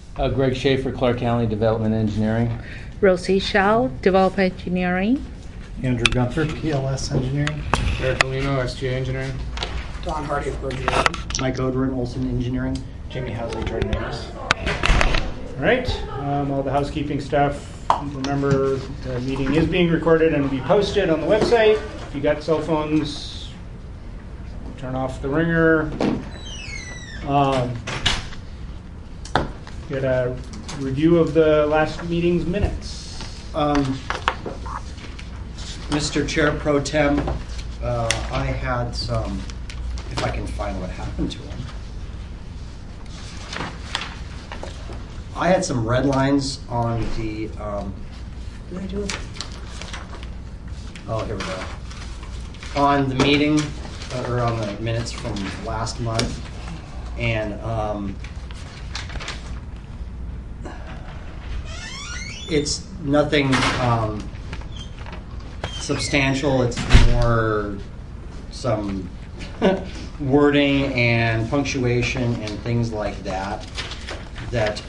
Greg Schaefer, Clark County Development Engineering. Rosie Shao, Developer Engineering. Andrew Gunther, PLS Engineering. Eric Polino, SGA Engineering. Don Hardy of Engineering. Mike Odrin, Olson Engineering. Jamie Housley, Jordan Amos. All right, all the housekeeping stuff. Remember, the meeting is being recorded and will be posted on the website. If you got cell phones, turn off the ringer. Get a review of the last meeting's minutes. Mr. Chair Pro Tem, I had some, if I can find what happened to him. I had some red lines on the, did I do it? Oh, here we go. On the meeting, or on the minutes from last month, and it's nothing substantial. It's more some wording and punctuation and things like that that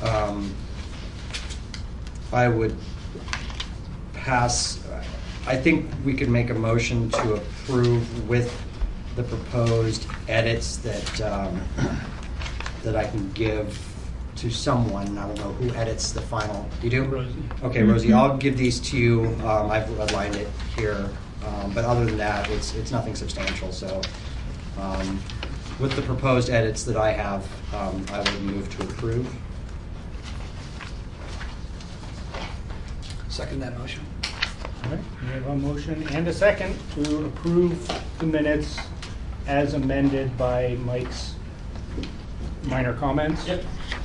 I would pass. I think we could make a motion to approve with the proposed edits that that I can give to someone. I don't know who edits the final. You do? Rosie. Okay, Rosie, I'll give these to you. I've redlined it here, but other than that, it's nothing substantial. So, with the proposed edits that I have, I would move to approve. Second that motion. All right, we have a motion and a second to approve the minutes as amended by Mike's minor comments. Yep.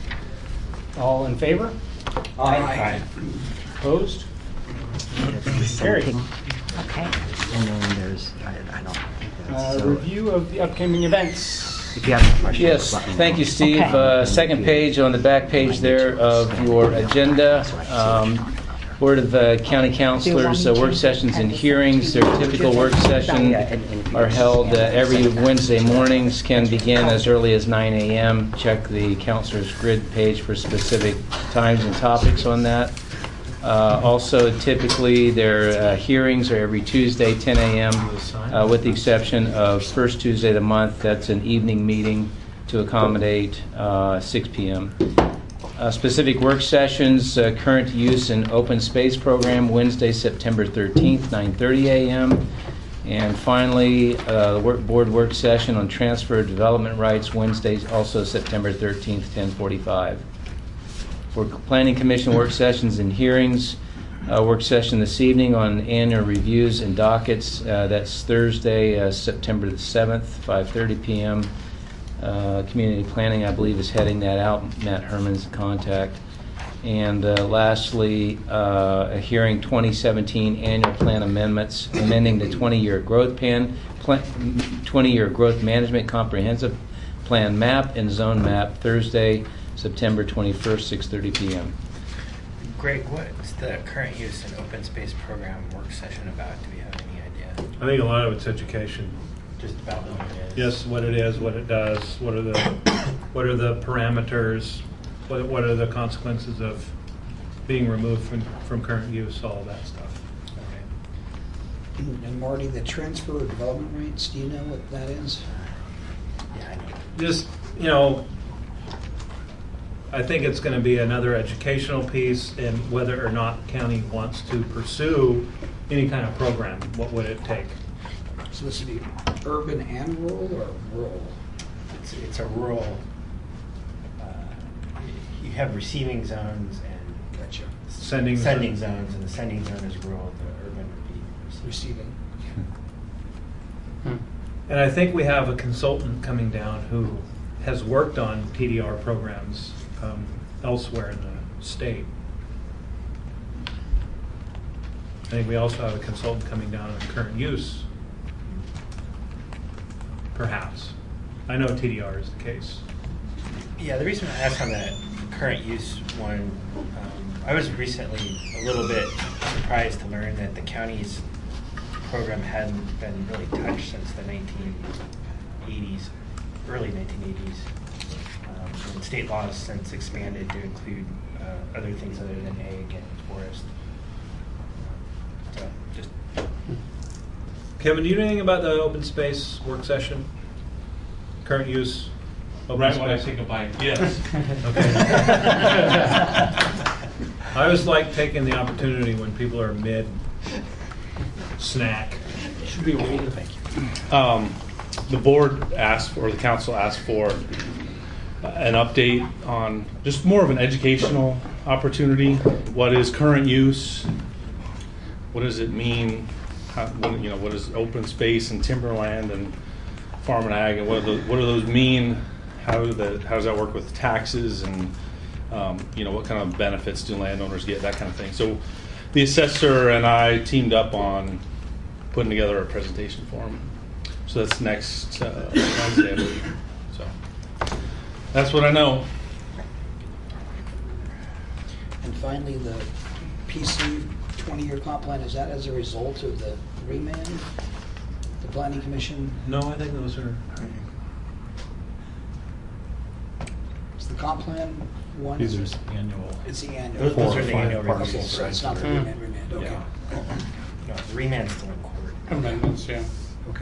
All in favor? Aye. Opposed? Carried. Okay. And then there's, I don't think that's so. Review of the upcoming events. If you have any questions. Yes, let me know. thank you, Steve. Okay. Second page on the back page there of your agenda. Board of County Councilors work sessions and hearings. Their typical work session are held every Wednesday mornings, can begin as early as 9 a.m. Check the Councilors Grid page for specific times and topics on that. Also, typically, their hearings are every Tuesday, 10 a.m., with the exception of first Tuesday of the month. That's an evening meeting to accommodate 6 p.m. Specific work sessions, current use and open space program, Wednesday, September 13th, 9:30 a.m. And finally, the board work session on transfer of development rights, Wednesdays, also September 13th, 10:45. For Planning Commission work sessions and hearings, work session this evening on annual reviews and dockets. That's Thursday, September the 7th, 5:30 p.m. Community Planning, I believe, is heading that out. Matt Herman's in contact. And lastly, a hearing 2017 annual plan amendments, amending the 20-year growth 20-year growth management comprehensive plan map and zone map, Thursday, September 21st, 6:30 p.m. Greg, what's the current use and open space program work session about? Do we have any idea? I think a lot of it's education. Just about what it is? Yes, what it is, what it does, what are the parameters, what are the consequences of being removed from current use, all of that stuff. Okay. And Marty, the transfer of development rights, do you know what that is? Yeah, I know. Just, I think it's going to be another educational piece in whether or not county wants to pursue any kind of program. What would it take? So this would be urban and rural, or rural? It's a rural. You have receiving zones and Gotcha. Sending zones, and the sending zone is rural. The urban would be Receiving. And I think we have a consultant coming down who has worked on TDR programs elsewhere in the state. I think we also have a consultant coming down on current use. Perhaps. I know TDR is the case. Yeah, the reason I asked on the current use one, I was recently a little bit surprised to learn that the county's program hadn't been really touched since the 1980s, early 1980s. And state law has since expanded to include other things other than ag and forest. So just Kevin, do you know anything about the open space work session? Current use? Open Right space? when I take a bite, yes. Okay. I always like taking the opportunity when people are mid-snack. Should be waiting. Thank you. The board asked, or the council asked for an update on just more of an educational opportunity. What is current use? What does it mean? What is open space and timberland and farm and ag, and what do those mean? How does that work with taxes, and what kind of benefits do landowners get? That kind of thing. So, the assessor and I teamed up on putting together a presentation for them. So that's next Wednesday, I believe. So that's what I know. And finally, the PC 20-year comp plan, is that as a result of the remand? The planning commission? No, I think those are. Is the comp plan one? These are Annual. It's the annual. those are or the five annual parties. reviews. So it's not the remand, okay. Yeah. No, the remand's still in court. Amendments, yeah. Okay.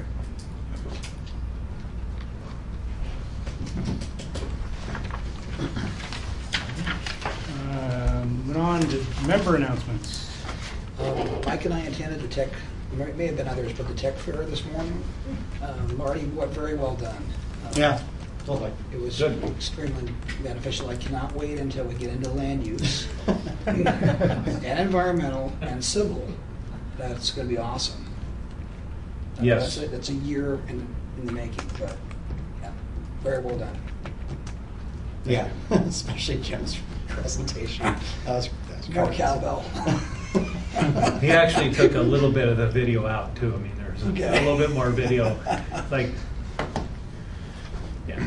Moving on to member announcements. Mike and I attended the tech, there may have been others, but the tech fair this morning. Marty, very well done. Yeah, totally. It was Good. extremely beneficial. I cannot wait until we get into land use and environmental and civil. That's going to be awesome. Yes. That's a year in the making, but yeah, very well done. Yeah, especially Jim's presentation. That was More great. cowbell. He actually took a little bit of the video out too. I mean, there's a little bit more video. Like, yeah.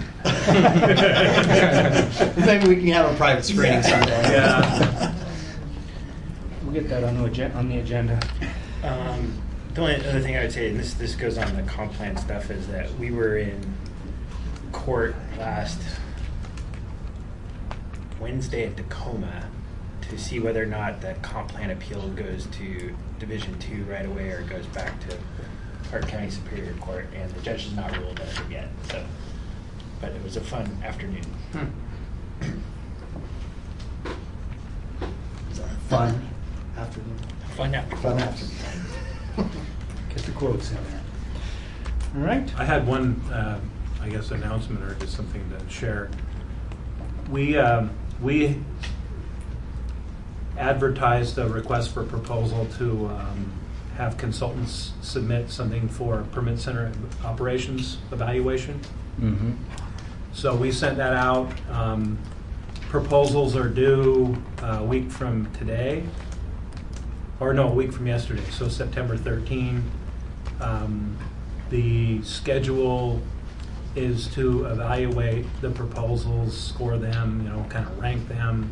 Maybe we can have a private screening someday. Yeah. We'll get that on the agenda. The only other thing I would say, and this goes on the comp plan stuff, is that we were in court last Wednesday at Tacoma to see whether or not the comp plan appeal goes to Division 2 right away or goes back to Park County Superior Court, and the judge has not ruled on it yet. So, but it was a fun afternoon. Fun afternoon. Fun afternoon. Fun afternoon. Get the quotes in there. All right. I had one, I guess, announcement or just something to share. We advertised a request for proposal to have consultants submit something for permit center operations evaluation. Mm-hmm. So we sent that out. Proposals are due a week from today, or no, a week from yesterday, so September 13. The schedule is to evaluate the proposals, score them, kind of rank them,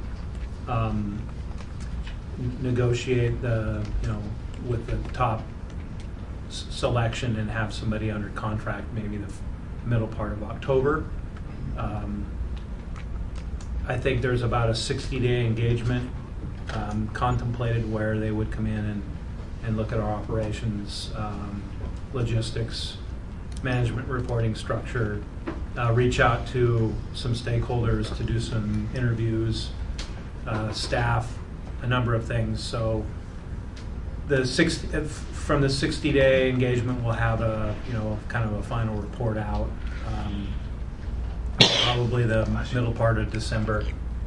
negotiate with the top selection and have somebody under contract maybe the middle part of October. I think there's about a 60-day engagement contemplated where they would come in and look at our operations, logistics, management reporting structure, reach out to some stakeholders to do some interviews, staff, a number of things. So from the 60-day engagement, we'll have a kind of a final report out. Probably the middle part of December.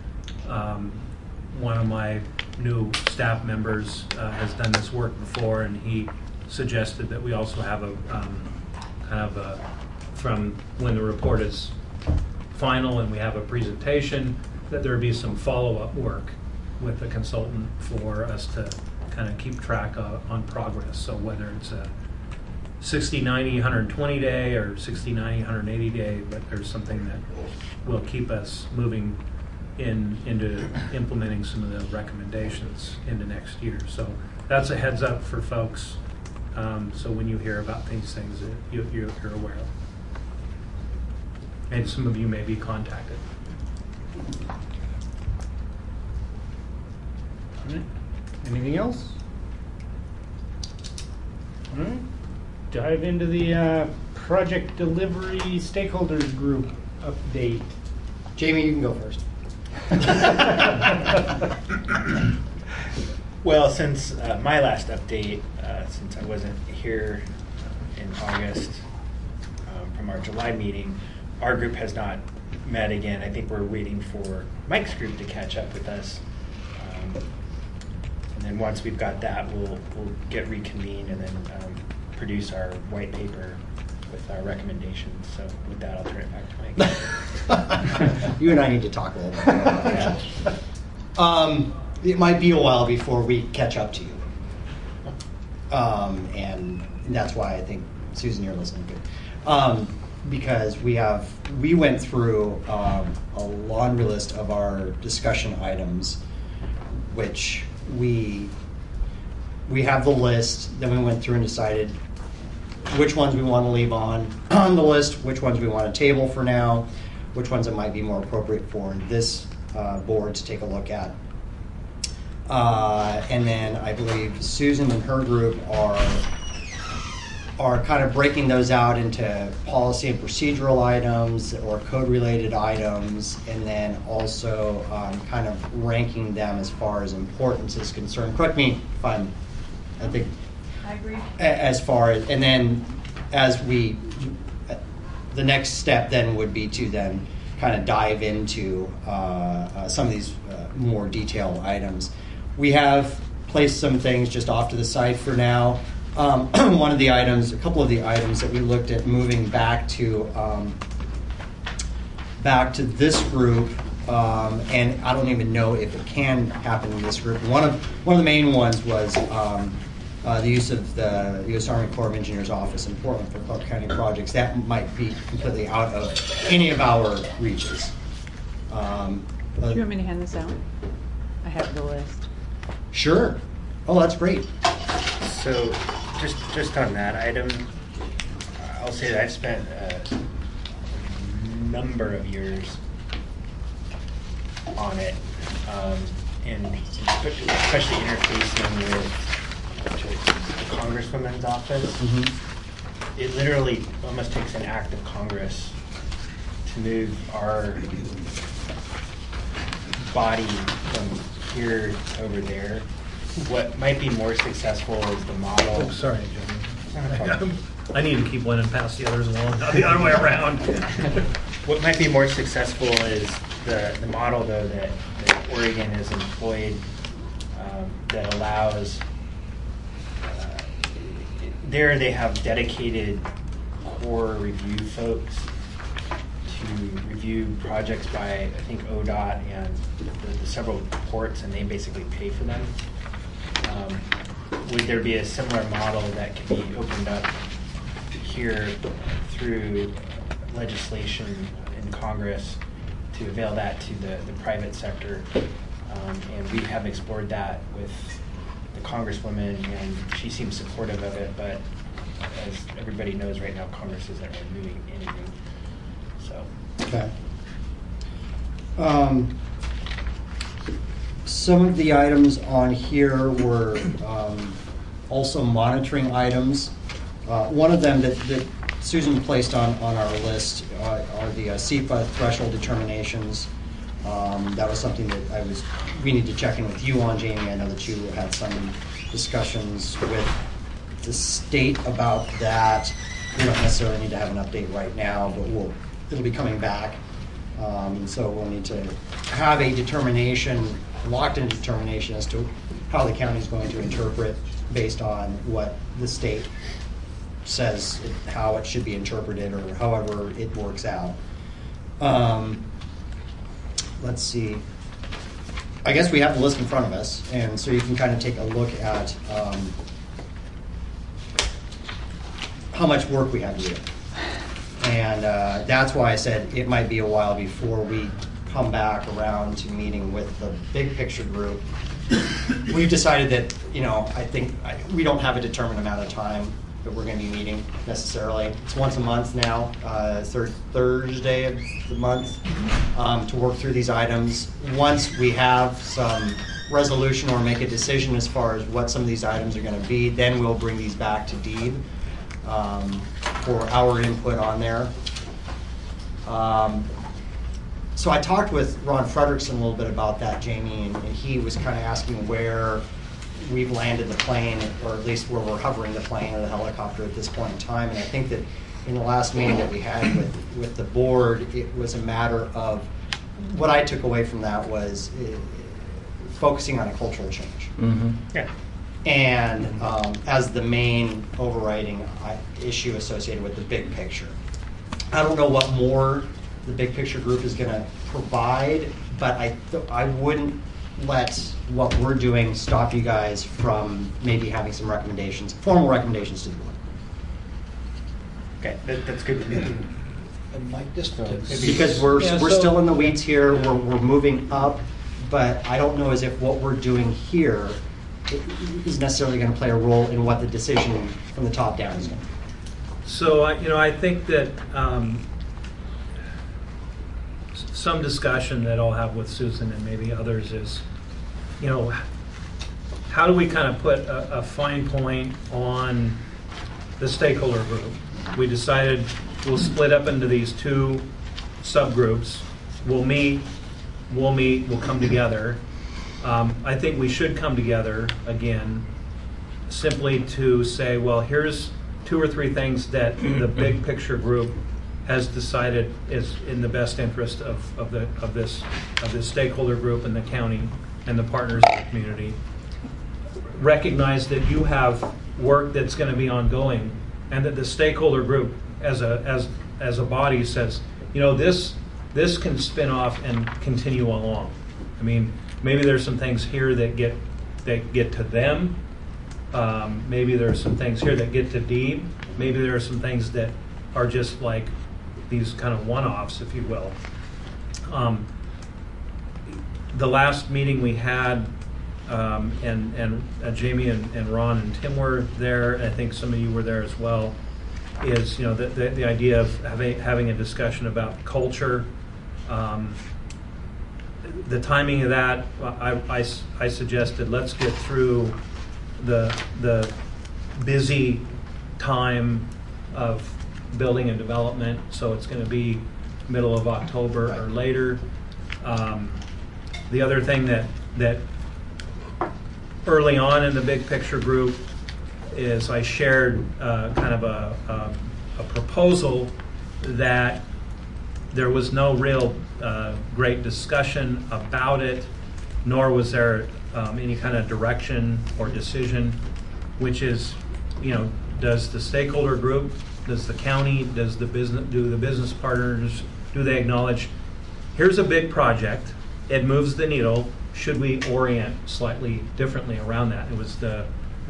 One of my new staff members has done this work before, and he suggested that we also have a kind of from when the report is final and we have a presentation, that there be some follow-up work with the consultant for us to kind of keep track on progress. So whether it's a 60, 90, 120 day or 60, 90, 180 day, but there's something that will keep us moving into implementing some of the recommendations into next year. So that's a heads up for folks. So when you hear about these things, you're aware of. And some of you may be contacted. All right. Anything else? All right. Dive into the project delivery stakeholders group update. Jamie, you can go first. Well, since my last update, since I wasn't here in August from our July meeting, our group has not met again. I think we're waiting for Mike's group to catch up with us. And then once we've got that, we'll get reconvened and then produce our white paper with our recommendations. So with that, I'll turn it back to Mike. You and I need to talk a little bit more about that. It might be a while before we catch up to you. And that's why I think, Susan, you're listening good. Because we went through a laundry list of our discussion items, which we have the list, then we went through and decided which ones we want to leave on the list, which ones we want to table for now, which ones it might be more appropriate for this board to take a look at. And then I believe Susan and her group are kind of breaking those out into policy and procedural items or code-related items, and then also kind of ranking them as far as importance is concerned. Correct me if I think I agree. As far as, and then as the next step then would be to then kind of dive into some of these more detailed items. We have placed some things just off to the side for now. A couple of the items that we looked at moving back to this group, and I don't even know if it can happen in this group. One of the main ones was the use of the U.S. Army Corps of Engineers office in Portland for Clark County projects. That might be completely out of any of our reaches. Do you want me to hand this out? I have the list. Sure. Oh, that's great. So just on that item, I'll say that I've spent a number of years on it, and especially interfacing with the Congresswoman's office. Mm-hmm. It literally almost takes an act of Congress to move our body from here over there. What might be more successful is the model. Oh, sorry, Jimmy. I need to keep one and pass the others along, not the other way around. What might be more successful is the model, though, that Oregon has employed that allows, there they have dedicated core review folks to review projects by, I think, ODOT and the several ports, and they basically pay for them. Would there be a similar model that can be opened up here through legislation in Congress to avail that to the private sector? And we have explored that with the Congresswoman, and she seems supportive of it, but as everybody knows right now, Congress isn't really moving anything. So. Okay. Some of the items on here were also monitoring items. One of them that Susan placed on our list are the SEPA threshold determinations. That was something that we need to check in with you on, Jamie. I know that you had some discussions with the state about that. We don't necessarily need to have an update right now, but it'll be coming back. So we'll need to have a determination, locked-in determination as to how the county is going to interpret based on what the state says how it should be interpreted, or however it works out. Let's see. I guess we have the list in front of us, and so you can kind of take a look at how much work we have to do. And that's why I said it might be a while before we come back around to meeting with the big picture group. We've decided that, I think we don't have a determined amount of time that we're going to be meeting necessarily. It's once a month now, third Thursday of the month, to work through these items. Once we have some resolution or make a decision as far as what some of these items are going to be, then we'll bring these back to Deeb for our input on there. So I talked with Ron Fredrickson a little bit about that, Jamie, and he was kind of asking where we've landed the plane, or at least where we're hovering the plane or the helicopter at this point in time. And I think that in the last meeting that we had with the board, it was a matter of, what I took away from that was focusing on a cultural change. Mm-hmm. Yeah. And as the main overriding issue associated with the big picture. I don't know what more the big picture group is going to provide, but I wouldn't let what we're doing stop you guys from maybe having some recommendations, formal recommendations to the board. Okay, that's good to know. And Mike, just to Because we're so- still in the weeds here, we're moving up, but I don't know as if what we're doing here is necessarily going to play a role in what the decision from the top down is going to be. So, I think that some discussion that I'll have with Susan and maybe others is, how do we kind of put a fine point on the stakeholder group? We decided we'll split up into these two subgroups. We'll we'll come together. I think we should come together again simply to say, well, here's 2 or 3 things that the big picture group has decided is in the best interest of this stakeholder group and the county and the partners in the community. Recognize that you have work that's going to be ongoing, and that the stakeholder group as a body says, this can spin off and continue along. I mean, maybe there's some things here that get to them. Maybe there are some things here that get to Deeb. Maybe there are some things that are just like these kind of one-offs, if you will. The last meeting we had, and Jamie and Ron and Tim were there. I think some of you were there as well. Is the idea of having a discussion about culture. The timing of that, I suggested let's get through the busy time of building and development, so it's going to be middle of October or later. The other thing that early on in the big picture group is I shared kind of a proposal that there was no real great discussion about it, nor was there any kind of direction or decision, which is, does the stakeholder group, does the county, do the business partners, do they acknowledge, here's a big project, it moves the needle, should we orient slightly differently around that? It was the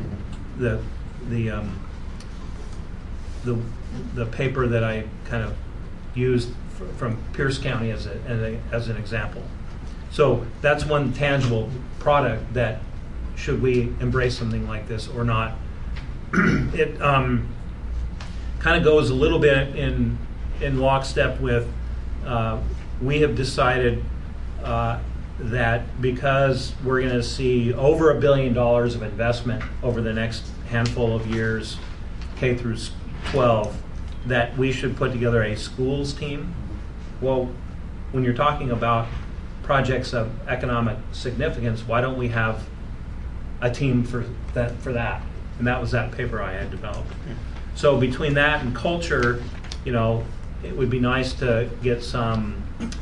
paper that I kind of used from Pierce County as an example. So that's one tangible product that, should we embrace something like this or not? It kind of goes a little bit in lockstep with, we have decided that because we're going to see over $1 billion of investment over the next handful of years, K through 12, that we should put together a schools team. Well, when you're talking about projects of economic significance, why don't we have a team for that? And that was that paper I had developed. So between that and culture, it would be nice to get some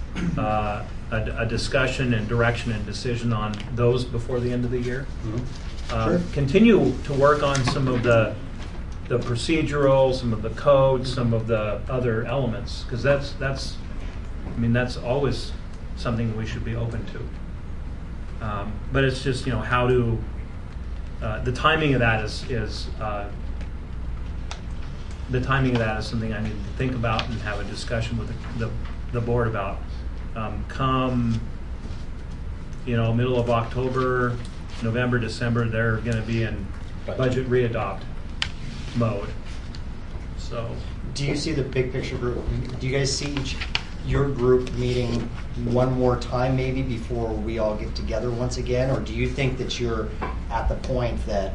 a discussion and direction and decision on those before the end of the year. Sure. Continue to work on some of the procedural, some of the code, some of the other elements, because that's always something we should be open to. But it's just, how to, the timing of that is something I need to think about and have a discussion with the board about. Come, middle of October, November, December, they're going to be in budget readopt. mode. So, Do you see the big picture group? Do you guys see your group meeting one more time maybe before we all get together once again? Or do you think that you're at the point that,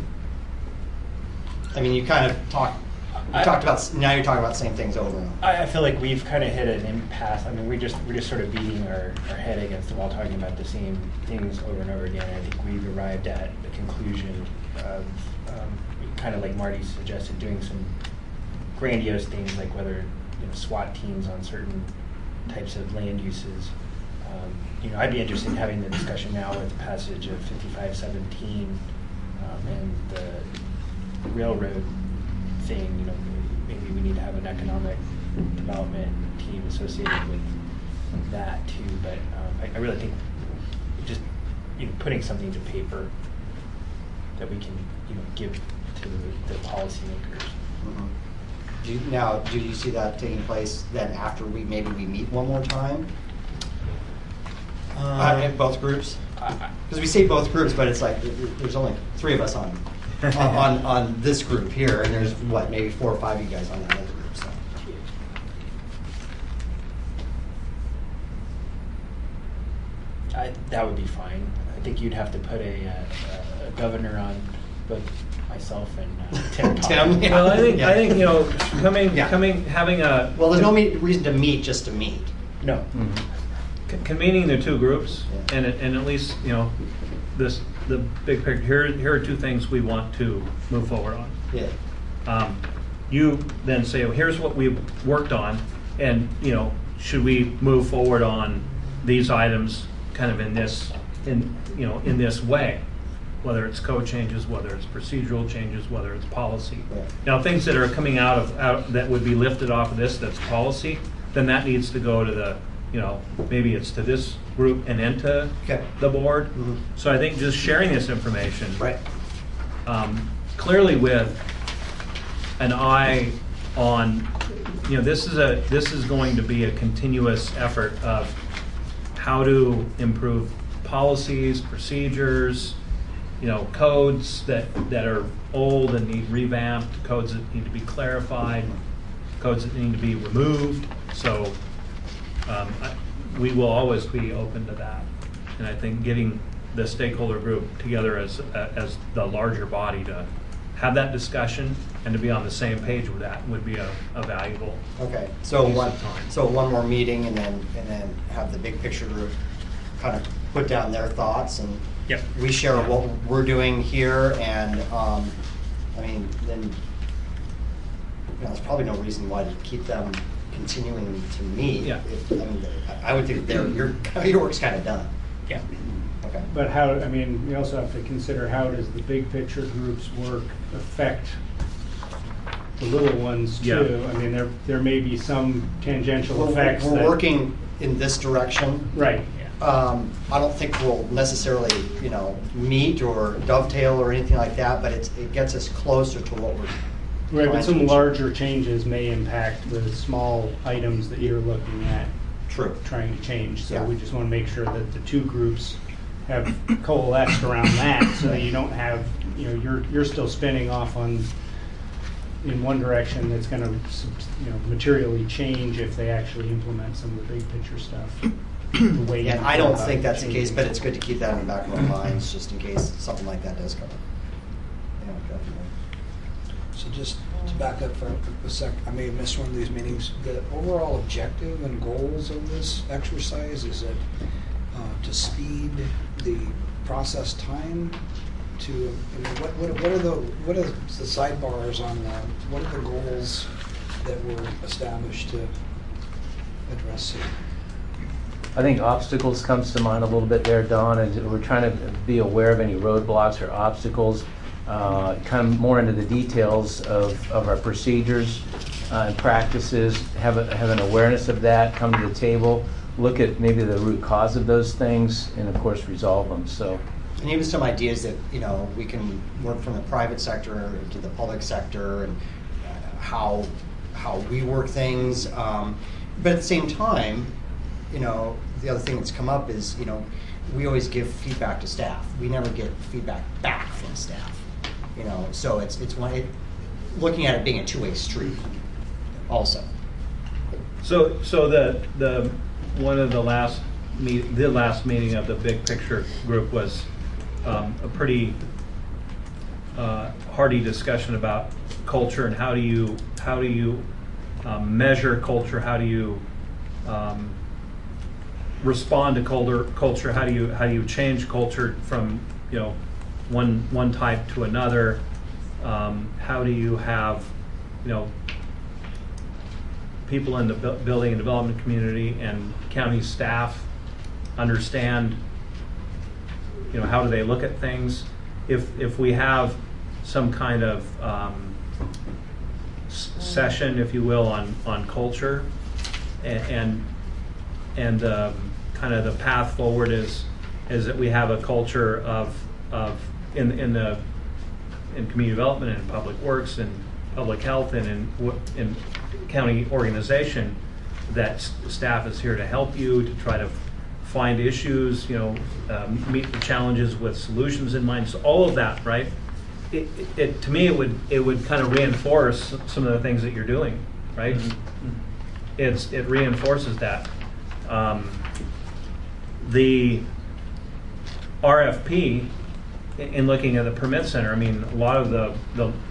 I mean, you kind of talked about, now you're talking about the same things over and over. I feel like we've kind of hit an impasse. I mean, we're just sort of beating our head against the wall, talking about the same things over and over again. I think we've arrived at the conclusion of, kind of like Marty suggested, doing some grandiose things like whether SWAT teams on certain types of land uses. I'd be interested in having the discussion now with the passage of 5517 and the railroad thing. Maybe we need to have an economic development team associated with that too. But I really think just putting something to paper that we can give to the policymakers. Mm-hmm. Do you see that taking place then after we meet one more time? In both groups? Because we say both groups, but it's like there's only 3 of us on this group here, and there's maybe 4 or 5 of you guys on that other group. So. That would be fine. I think you'd have to put a governor on both myself and Tim. Tim, yeah. Well, I think having a well, there's no reason to meet just to meet. No. Mm-hmm. Convening the 2 groups, and at least the big picture. Here are 2 things we want to move forward on. Yeah. You then say, well, here's what we've worked on, and should we move forward on these items, kind of in this way, whether it's code changes, whether it's procedural changes, whether it's policy. Yeah. Now, things that are coming out that would be lifted off of this, that's policy, then that needs to go to the, maybe it's to this group and then to the board. Mm-hmm. So I think just sharing this information, Right. Clearly with an eye on, this is going to be a continuous effort of how to improve policies, procedures, codes that are old and need revamped, codes that need to be clarified, codes that need to be removed. So we will always be open to that. And I think getting the stakeholder group together as the larger body to have that discussion and to be on the same page with that would be a valuable. Okay. So use of time. one more meeting and then have the big picture group kind of put down their thoughts, and Yep. we share what we're doing here, and then there's probably no reason why to keep them continuing to meet. Yeah. I would think that your work's kind of done. Yeah. Okay. But we also have to consider how does the big picture group's work affect the little ones too? Yeah. There may be some tangential effects. We're working in this direction. Right. I don't think we'll necessarily, meet or dovetail or anything like that, but it gets us closer to what we're Right, but trying some to larger changes may impact the small items that you're looking at True. trying to change. So Yeah. we just want to make sure that the 2 groups have coalesced around that, so that you don't have, you're still spinning off in one direction that's going to, materially change if they actually implement some of the big picture stuff. The way And you I don't go think about that's the case, changing. but it's good to keep that in the back of our minds, just in case something like that does come up. Yeah, definitely. So just to back up for a sec, I may have missed one of these meetings. The overall objective and goals of this exercise, is it to speed the process time? What are the sidebars on what are the goals that were established to address it? I think obstacles comes to mind a little bit there, Don, and we're trying to be aware of any roadblocks or obstacles, kind of more into the details of our procedures and practices, have an awareness of that, come to the table, look at maybe the root cause of those things, and of course resolve them. So, And even some ideas that, we can work from the private sector to the public sector, and how we work things. But at the same time, the other thing that's come up is, we always give feedback to staff. We never get feedback back from staff. So it's one. looking at it being a two-way street also. So the one of the last meeting of the big picture group was a pretty hearty discussion about culture and how do you measure culture, how do you respond to culture, how do you change culture from one type to another, how do you have people in the building and development community and county staff understand how do they look at things. If we have some kind of session, if you will, on culture, and kind of the path forward is that we have a culture of in community development and public works and public health and in county organization, that staff is here to help you, to try to find issues, meet the challenges with solutions in mind. So all of that, right? It to me, it would kind of reinforce some of the things that you're doing, right? Mm-hmm. It reinforces that. The RFP, in looking at the permit center, I mean, a lot of the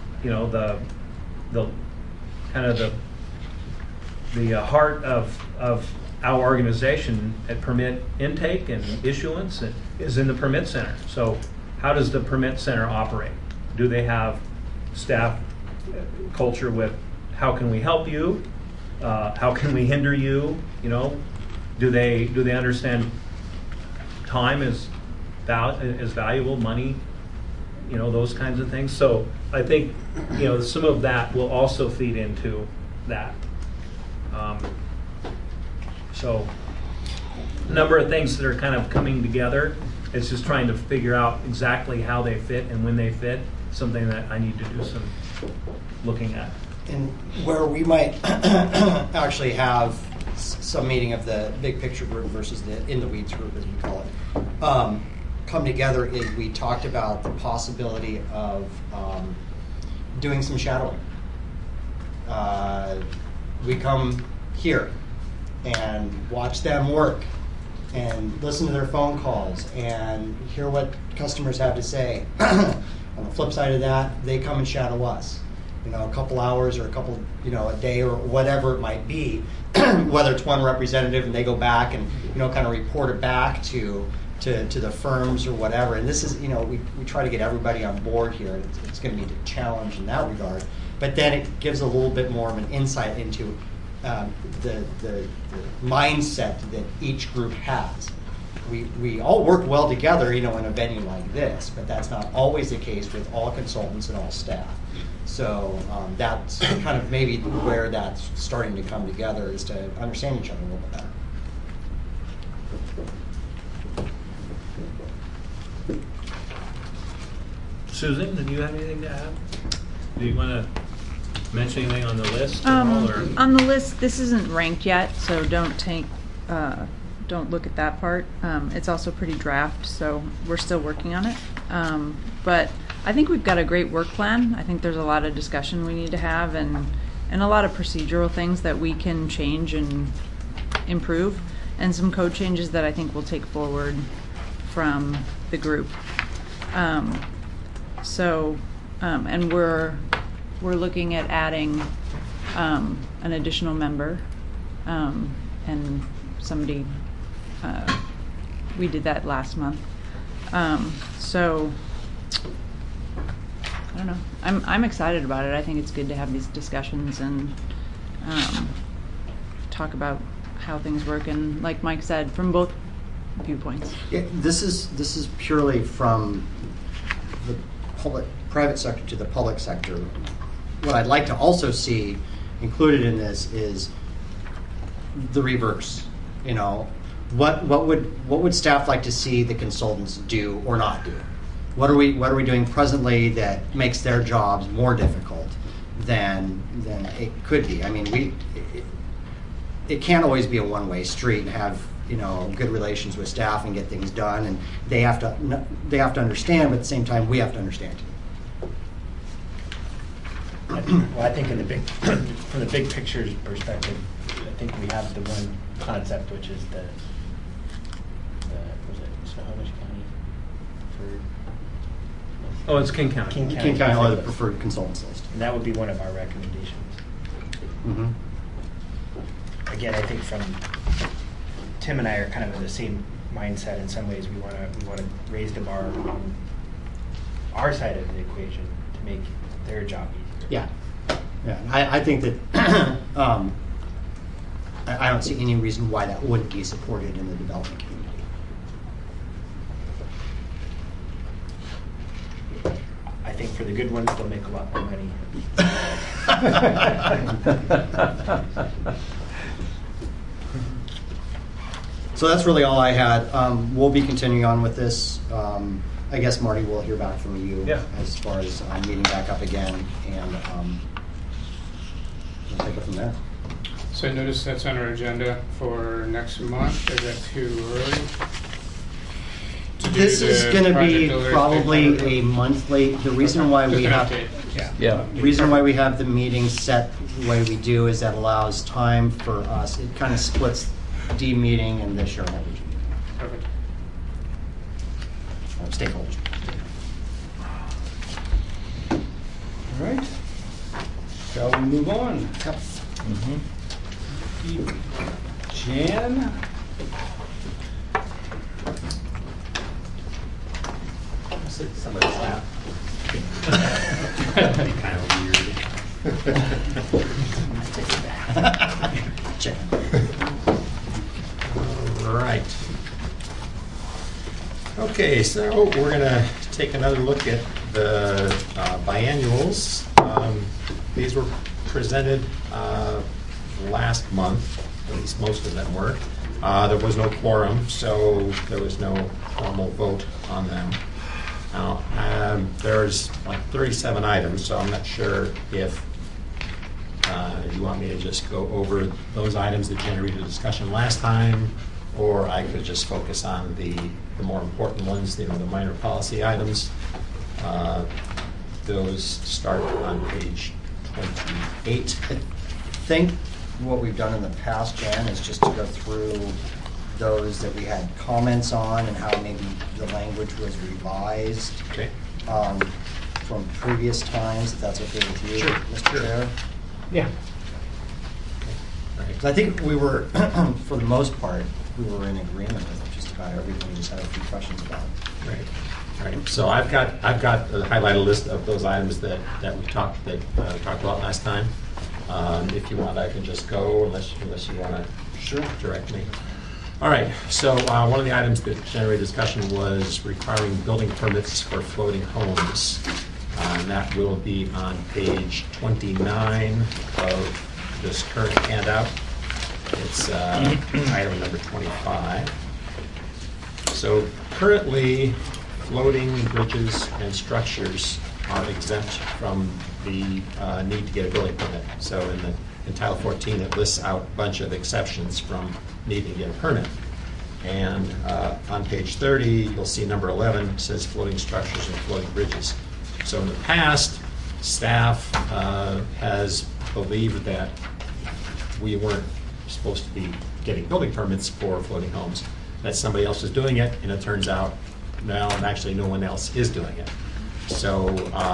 kind of the heart of our organization at permit intake and issuance is in the permit center. So how does the permit center operate? Do they have staff culture with how can we help you? How can we hinder you? Do they understand time is valuable, money, those kinds of things. So I think some of that will also feed into that. So a number of things that are kind of coming together. It's just trying to figure out exactly how they fit and when they fit. Something that I need to do some looking at. And where we might actually have some meeting of the big picture group versus the in the weeds group, as we call it, come together is we talked about the possibility of doing some shadowing. We come here and watch them work and listen to their phone calls and hear what customers have to say. On the flip side of that, they come and shadow us. A couple hours or a day or whatever it might be, whether it's one representative and they go back and kind of report it back to the firms or whatever. And this is we try to get everybody on board here. It's going to be a challenge in that regard, but then it gives a little bit more of an insight into the mindset that each group has. We all work well together, in a venue like this, but that's not always the case with all consultants and all staff. So that's kind of maybe where that's starting to come together, is to understand each other a little bit better. Susan, do you have anything to add? Do you want to mention anything on the list at all, or? On the list, this isn't ranked yet, so don't look at that part. It's also pretty draft, so we're still working on it. But I think we've got a great work plan. I think there's a lot of discussion we need to have and a lot of procedural things that we can change and improve, and some code changes that I think we'll take forward from the group. And we're looking at adding an additional member, and somebody we did that last month. So I don't know. I'm excited about it. I think it's good to have these discussions and talk about how things work, and like Mike said, from both viewpoints. Yeah, this is purely from the private sector to the public sector. What I'd like to also see included in this is the reverse. What would staff like to see the consultants do or not do? What are we doing presently that makes their jobs more difficult than it could be? I mean, it can't always be a one-way street and have good relations with staff and get things done, and they have to understand, but at the same time we have to understand too. Well, I think in the big, from the big picture perspective, I think we have the one concept, which is the was it Snohomish County for Oh, it's King County. King County. King County are the preferred consultants list. And that would be one of our recommendations. Mm-hmm. Again, I think from Tim and I are kind of in the same mindset in some ways. We want to raise the bar on our side of the equation to make their job easier. Yeah. I think that I don't see any reason why that wouldn't be supported in the development community. I think for the good ones, they'll make a lot more money. So that's really all I had. We'll be continuing on with this. I guess, Marty, we'll hear back from you as far as meeting back up again, and we'll take it from there. So I noticed that's on our agenda for next month. Is that too early? This is going to be probably a month late. The reason why we have reason why we have the meeting set the way we do is that allows time for us. It kind of splits D meeting and the shareholders meeting. Perfect. Stakeholders. All right. Shall we move on? Yep. Jan? Somebody's lap. That'd be kind of weird. Check. All right. Okay, so we're going to take another look at the biannuals. These were presented last month, at least most of them were. There was no quorum, so there was no formal vote on them. Now, there's like 37 items, so I'm not sure if you want me to just go over those items that generated discussion last time, or I could just focus on the more important ones, the minor policy items. Those start on page 28. I think what we've done in the past, Jan, is just to go through those that we had comments on and how maybe the language was revised from previous times, if that's okay with you, Sure. Mr. Chair. Yeah. Right. I think we were, for the most part, we were in agreement with just about everything. We just had a few questions about it. Right. So I've got a highlighted list of those items that we talked about last time. If you want, I can just go unless you want to direct me. All right. So one of the items that generated discussion was requiring building permits for floating homes. And that will be on page 29 of this current handout. It's item number 25. So currently, floating bridges and structures are exempt from the need to get a building permit. So in Title 14, it lists out a bunch of exceptions from needing to get a permit. And on page 30, you'll see number 11 says floating structures and floating bridges. So in the past, staff has believed that we weren't supposed to be getting building permits for floating homes, that somebody else is doing it, and it turns out now actually no one else is doing it. So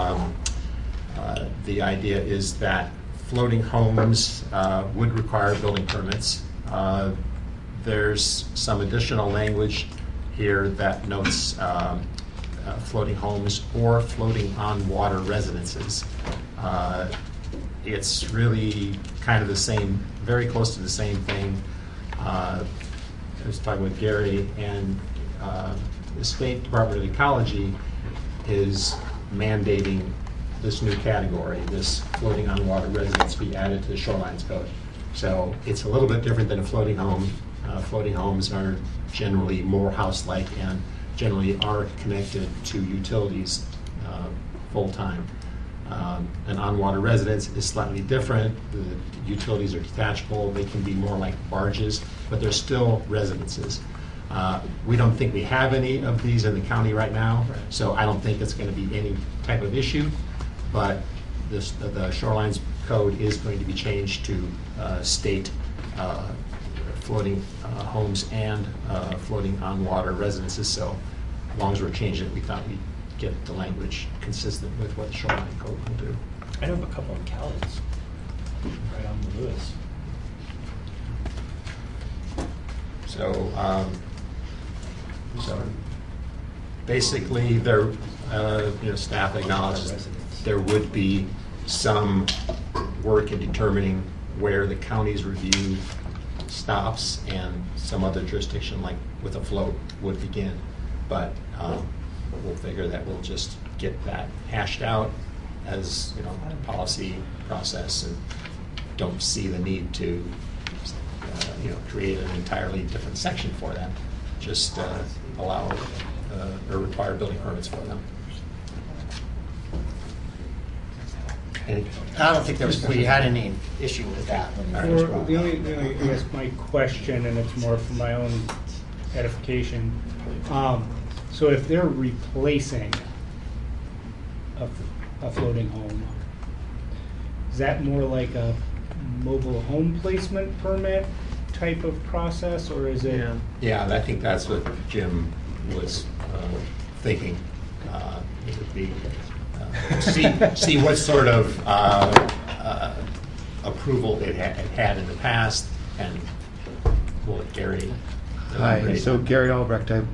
the idea is that floating homes would require building permits. There's some additional language here that notes floating homes or floating on water residences. It's really kind of the same, very close to the same thing. I was talking with Gary, and the State Department of Ecology is mandating this new category, this floating on water residence, be added to the Shorelines Code. So it's a little bit different than a floating home. Floating homes are generally more house-like and generally are connected to utilities full-time. An on-water residence is slightly different. The utilities are detachable. They can be more like barges, but they're still residences. We don't think we have any of these in the county right now, so I don't think it's going to be any type of issue. But the shorelines code is going to be changed to state floating homes and floating on water residences. So as long as we're changing it, we thought we'd get the language consistent with what the shoreline code will do. I know of a couple in Cowles, right on the Lewis. So, so basically, there, staff acknowledges there would be some work in determining where the county's review stops and some other jurisdiction, like with a float, would begin. But we'll figure that we'll just get that hashed out as policy process, and don't see the need to create an entirely different section for them. Just allow or require building permits for them. I don't think we had any issue with that. The only, I guess, my question, and it's more for my own edification. So if they're replacing a floating home, is that more like a mobile home placement permit type of process, or is it? Yeah, I think that's what Jim was thinking. It would be see what sort of approval it had in the past, and we'll let Gary. Hi, so Gary Albrecht. I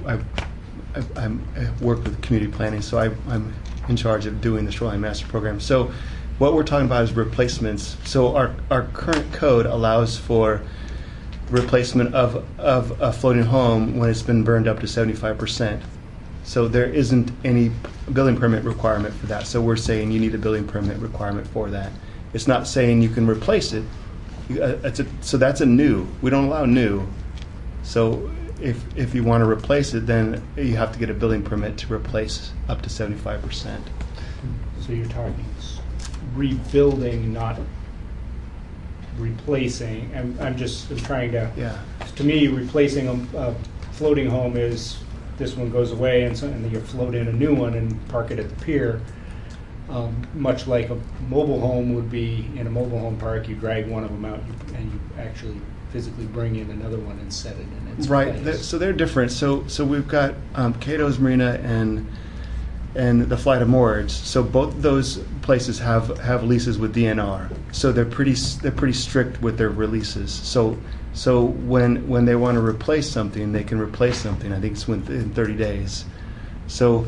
work with community planning, so I'm in charge of doing the Shoreline Master Program. So what we're talking about is replacements. So our current code allows for replacement of a floating home when it's been burned up to 75%. So there isn't any building permit requirement for that. So we're saying you need a building permit requirement for that. It's not saying you can replace it. So that's a new. We don't allow new. So if you want to replace it, then you have to get a building permit to replace up to 75%. So you're talking rebuilding, not replacing. I'm trying to. Yeah. To me, replacing a floating home is this one goes away, and then you float in a new one and park it at the pier. Much like a mobile home would be in a mobile home park, you drag one of them out and you actually physically bring in another one and set it in its place. So they're different. So we've got Cato's Marina and the Flight of Moorage. So both those places have leases with DNR. So they're pretty strict with their releases. So when they want to replace something, they can replace something. I think it's within 30 days. So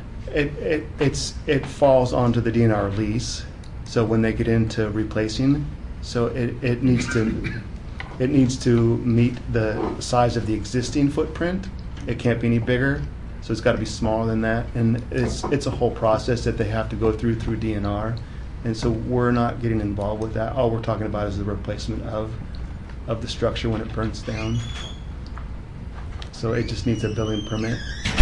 it falls onto the DNR lease. So when they get into replacing, so it needs to meet the size of the existing footprint. It can't be any bigger. So it's got to be smaller than that, and it's a whole process that they have to go through DNR, and so we're not getting involved with that. All we're talking about is the replacement of the structure when it burns down. So it just needs a building permit.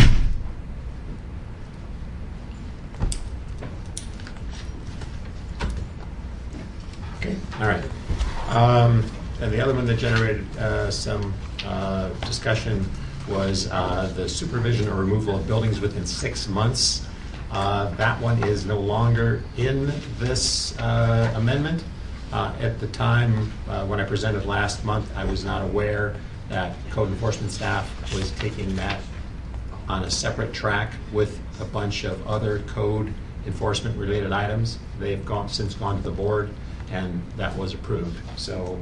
Okay. All right. And the other one that generated some discussion was the supervision or removal of buildings within 6 months. That one is no longer in this amendment. At the time when I presented last month, I was not aware that code enforcement staff was taking that on a separate track with a bunch of other code enforcement related items. They have since gone to the board, and that was approved. So,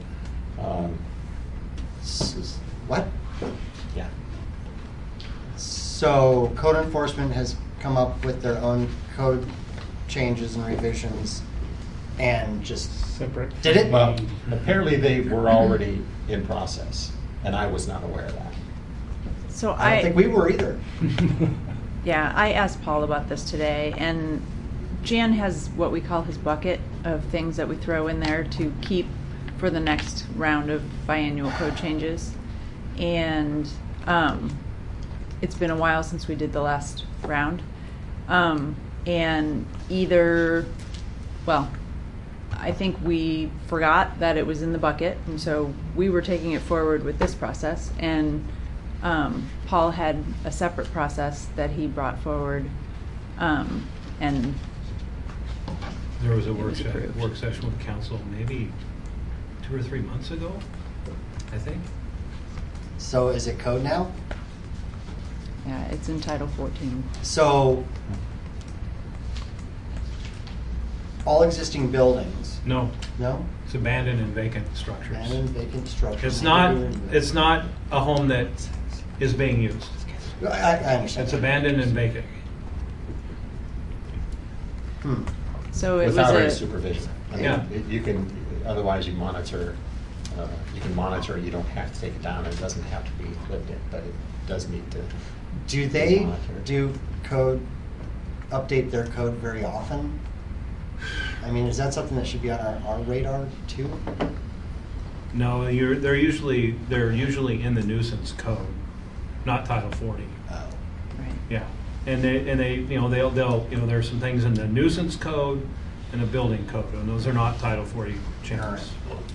What? Yeah. So code enforcement has come up with their own code changes and revisions and just separate. Did it? Well, apparently they were already in process, and I was not aware of that. So I don't think we were either. Yeah, I asked Paul about this today, and Jan has what we call his bucket of things that we throw in there to keep for the next round of biannual code changes. And it's been a while since we did the last round. And I think we forgot that it was in the bucket, and so we were taking it forward with this process, and Paul had a separate process that he brought forward, and There was a It work was approved. session with council maybe 2 or 3 months ago, I think. So is it code now? Yeah, it's in Title 14. So all existing buildings, No, no? it's abandoned and vacant structures. Abandoned vacant structures. It's not a home that is being used. I understand. It's abandoned and vacant. Hmm. So it Without any was a, supervision. I mean, Yeah. You can, otherwise you monitor, you don't have to take it down, it doesn't have to be lived in, but it does need to. Do they monitor. do code, update their code very often? I mean, is that something that should be on our radar too? No, they're usually in the nuisance code, not Title 40. Oh. right. Yeah, and they they'll there's some things in the nuisance code and the building code, and those are not Title 40 changes.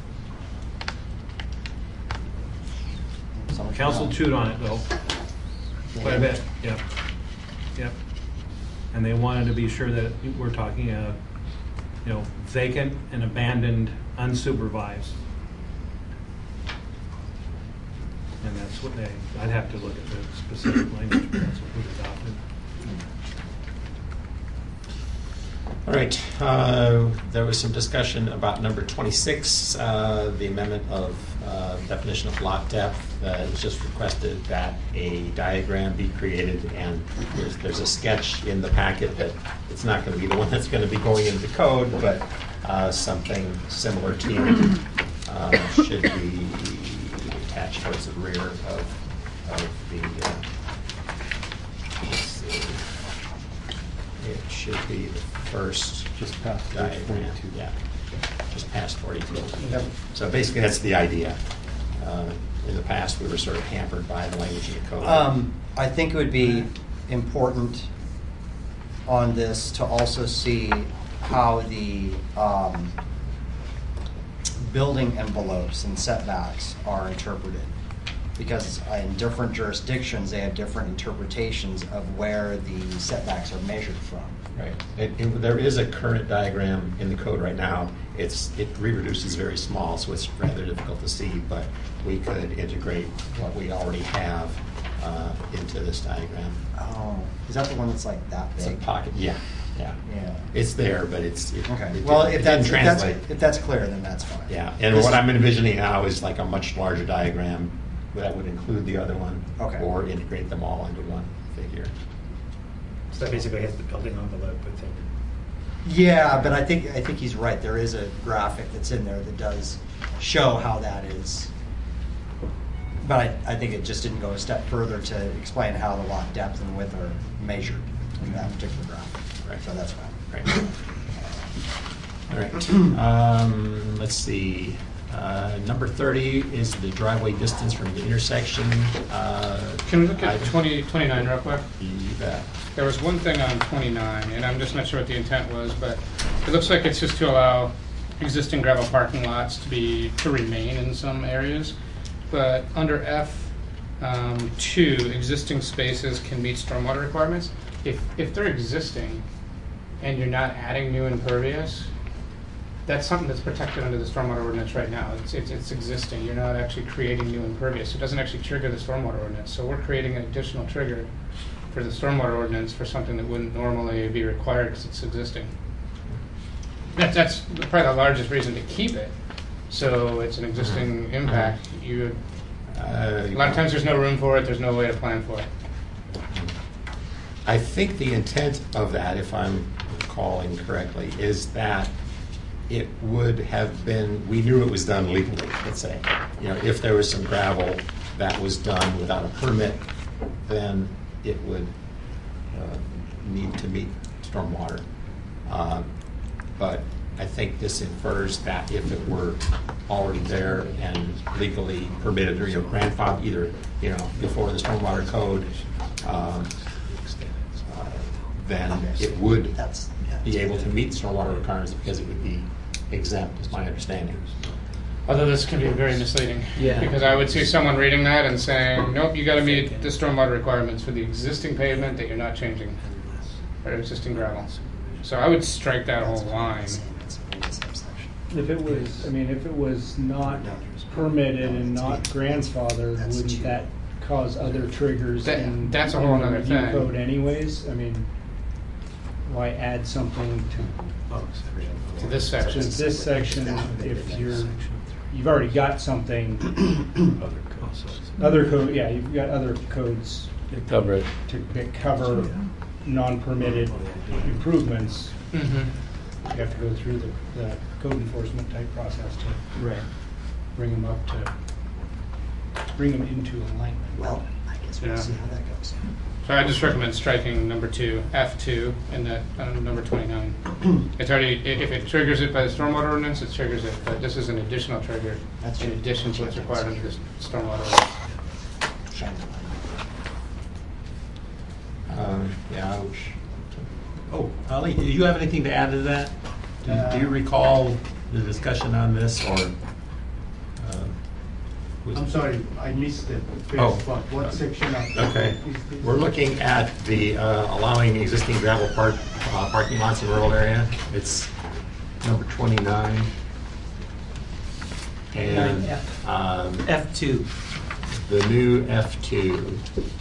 Someone should Council know. chewed on it though, quite a bit. Yep, yep. And they wanted to be sure that we're talking vacant and abandoned, unsupervised. And that's what I'd have to look at the specific language, but that's what we've adopted. All right, there was some discussion about number 26, the amendment of definition of lot depth. It was just requested that a diagram be created, and there's a sketch in the packet that it's not going to be the one that's going to be going into code, but something similar to it should be attached towards the rear of the, let's see, it should be the first Just past page diagram. 42. Yeah, just past 42. Yep. So basically, that's the idea. In the past, we were sort of hampered by the language of the code. I think it would be important on this to also see how the building envelopes and setbacks are interpreted. Because in different jurisdictions, they have different interpretations of where the setbacks are measured from. Right. There is a current diagram in the code right now. It reproduces very small, so it's rather difficult to see, but we could integrate what we already have into this diagram. Oh, is that the one that's like that It's a big? pocket, yeah. Yeah. It's there, but it Okay. it Well, didn't- if it that's, didn't translate. if that's clear, then that's fine. Yeah, and This- what I'm envisioning now is like a much larger diagram that would include the other one. Okay. Or integrate them all into one figure. So that basically has the building envelope with it. Yeah, but I think he's right. There is a graphic that's in there that does show how that is. But I think it just didn't go a step further to explain how the lot depth and width are measured in that particular graphic. Right. So that's fine. Right. All right. Let's see. Number 30 is the driveway distance from the intersection. Can we look at item. 29 real quick? You bet. There was one thing on 29, and I'm just not sure what the intent was, but it looks like it's just to allow existing gravel parking lots to remain in some areas. But under F2, existing spaces can meet stormwater requirements. If they're existing and you're not adding new impervious, that's something that's protected under the stormwater ordinance right now. It's existing. You're not actually creating new impervious. It doesn't actually trigger the stormwater ordinance. So we're creating an additional trigger for the stormwater ordinance for something that wouldn't normally be required because it's existing. That's probably the largest reason to keep it. So it's an existing impact. A lot of times there's no room for it. There's no way to plan for it. I think the intent of that, if I'm recalling correctly, is that it would have been, we knew it was done legally, let's say. If there was some gravel that was done without a permit, then it would need to meet stormwater. But I think this infers that if it were already there and legally permitted or grandfathered, either before the stormwater code, then it would be able to meet stormwater requirements because it would be exempt, is my understanding. Although this can be very misleading. Yeah. Because I would see someone reading that and saying, nope, you got to meet the stormwater requirements for the existing pavement that you're not changing, or existing gravel. So I would strike that whole line. If it was, I mean, if it was not permitted and not grandfathered, wouldn't that cause other triggers in That's a whole in the other review thing. code anyways? I mean, why add something To this to section. this section if you've already got something, other code, yeah, you've got other codes Cover it. that cover non-permitted improvements. Mhm. You have to go through the code enforcement type process to bring them up to, bring them into alignment. Well, I guess we'll Yeah. see how that goes. So I just recommend striking number 2, F2, in that number 29. It's already, if it triggers it by the stormwater ordinance, it triggers it, but this is an additional trigger That's in true. addition to what's required under the stormwater ordinance. Yeah. Oh, Ali, do you have anything to add to that? Do you recall the discussion on this, or? I'm sorry, I missed the Oh. first part. What section of? Okay. is this? We're looking at the allowing existing gravel parking lots in rural area. It's number 29. And F2. the new F2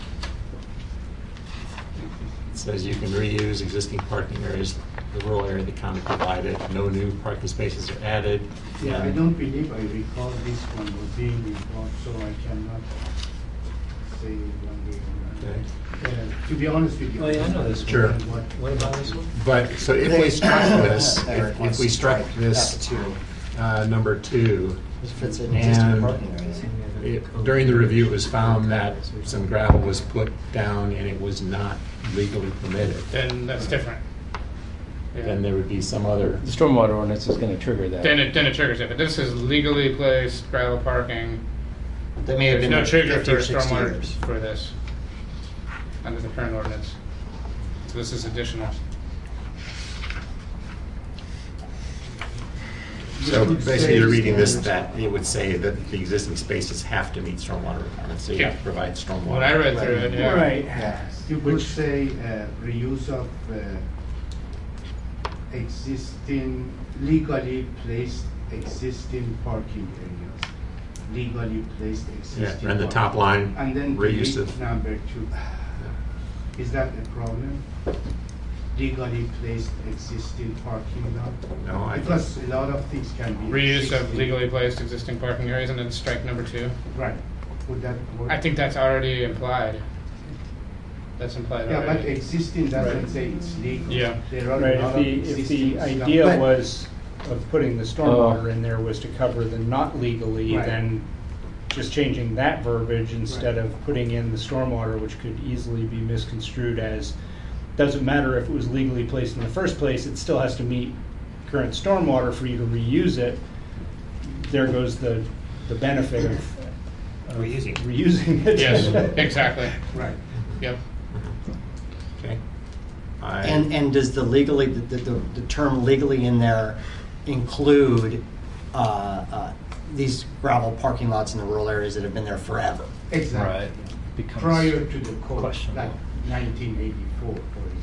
says you can reuse existing parking areas, the rural area the county provided. No new parking spaces are added. Yeah, I don't believe I recall this one was being involved, so I cannot say one way or Okay. another. To be honest with you. Oh, yeah, I know this Sure. What about this one? But, so if we struck this, if we struck this F2. number 2, This fits in existing and parking areas. during the review, it was found that some gravel was put down and it was not legally permitted, Then that's different. Yeah. then there would be some other, The stormwater ordinance is going to trigger that. Then it triggers it, but this is legally placed gravel parking. That may have There's been no there trigger 50 for or 60 stormwater years. for this, under the current ordinance. So this is additional. so basically you're reading this, that it would say that the existing spaces have to meet stormwater requirements, so you have to provide stormwater. When I read through it, yeah. Right. Yeah. You could say reuse of existing, legally placed existing parking areas. Legally placed Yeah, existing. and the parking. top line, And then reuse delete of, number 2. Is that a problem? Legally placed existing parking lot? no, I, Because a lot of things can be. Reuse of existing. legally placed existing parking areas and then strike number 2. Right. Would that work? I think that's already implied. That's implied Yeah, but already. existing doesn't say it's legal. Yeah. There are Right, a lot if of the existing idea stuff. was of putting the stormwater in there was to cover the not legally, Right. then just changing that verbiage instead of putting in the stormwater, which could easily be misconstrued as, doesn't matter if it was legally placed in the first place, it still has to meet current stormwater for you to reuse it. There goes the benefit of reusing it. Yes, exactly. Right. Yep. okay. And does the legally, the term legally in there include these gravel parking lots in the rural areas that have been there forever? Exactly. Becomes Prior to the code, questionable. like 1984,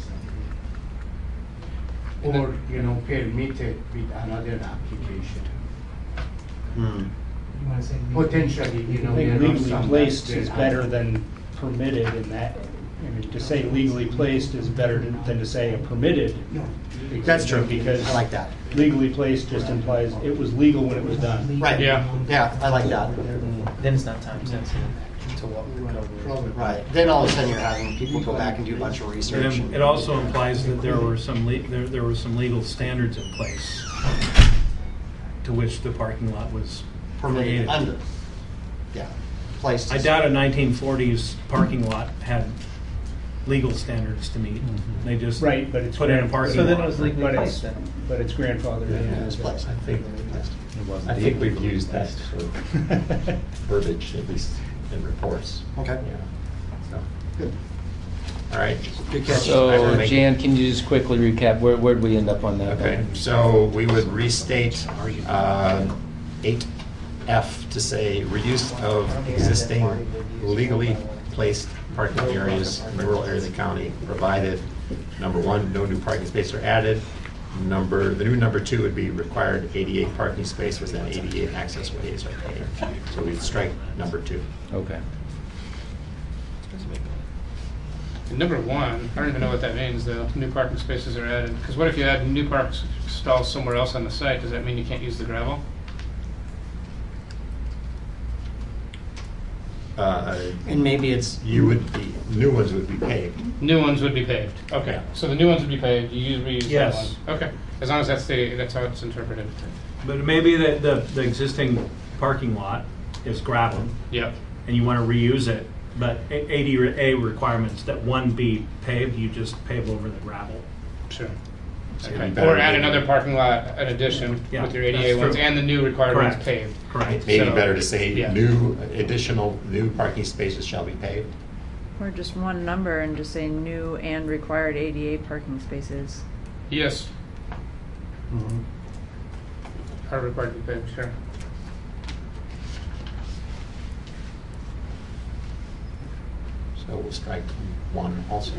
for example. Or, permitted with another application. Hmm. Potentially, I there think are legally some placed that- is better than permitted in that. I mean, to say legally placed is better than to say a permitted. That's true. Because I like that. legally placed just implies it was legal when it was done. Right. Yeah. Yeah, I like that. Then it's not time sensitive to what we're covering. Right. Then all of a sudden you're having people go back and do a bunch of research. And it also implies that there were some there were some legal standards in place to which the parking lot was Permitted created. under. Yeah. Placed. I doubt a 1940s parking lot had legal standards to meet. They just Right, but it's put in a grand- parking So then lot. it was legally But placed it's, then. but it's grandfathered in. It was placed. I think we've used that sort of verbiage, at least in reports. Okay. Yeah. So, Good. all right. Good catch. So, Jan, can you just quickly recap, where'd we end up on that? Okay, so we would restate 8F to say reuse of existing legally placed parking areas in the rural area of the county, provided Number 1, no new parking spaces are added. The new number 2 would be required 88 parking spaces, then 88 access ways are paved. So we'd strike number 2. Okay. And number 1, I don't even know what that means, though. New parking spaces are added. Because what if you add new parking stalls somewhere else on the site? Does that mean you can't use the gravel? And maybe it's, New ones would be paved. New ones would be paved. Okay. Yeah. So the new ones would be paved. You reuse the Yes. old ones. Okay. As long as that's how it's interpreted. But maybe the existing parking lot is gravel, Yep. and you want to reuse it, but ADA requirements that one be paved, you just pave over the gravel. Sure. So it'd Okay. be better Or add to- another parking lot, an addition Yeah, with your that's ADA ones true. and the new required ones Correct. paved. Correct. Maybe So- better to say yeah. additional new parking spaces shall be paved. Or just one number and just say new and required ADA parking spaces. Yes. mhm. Are required to be paved, sure. So we'll strike 1 also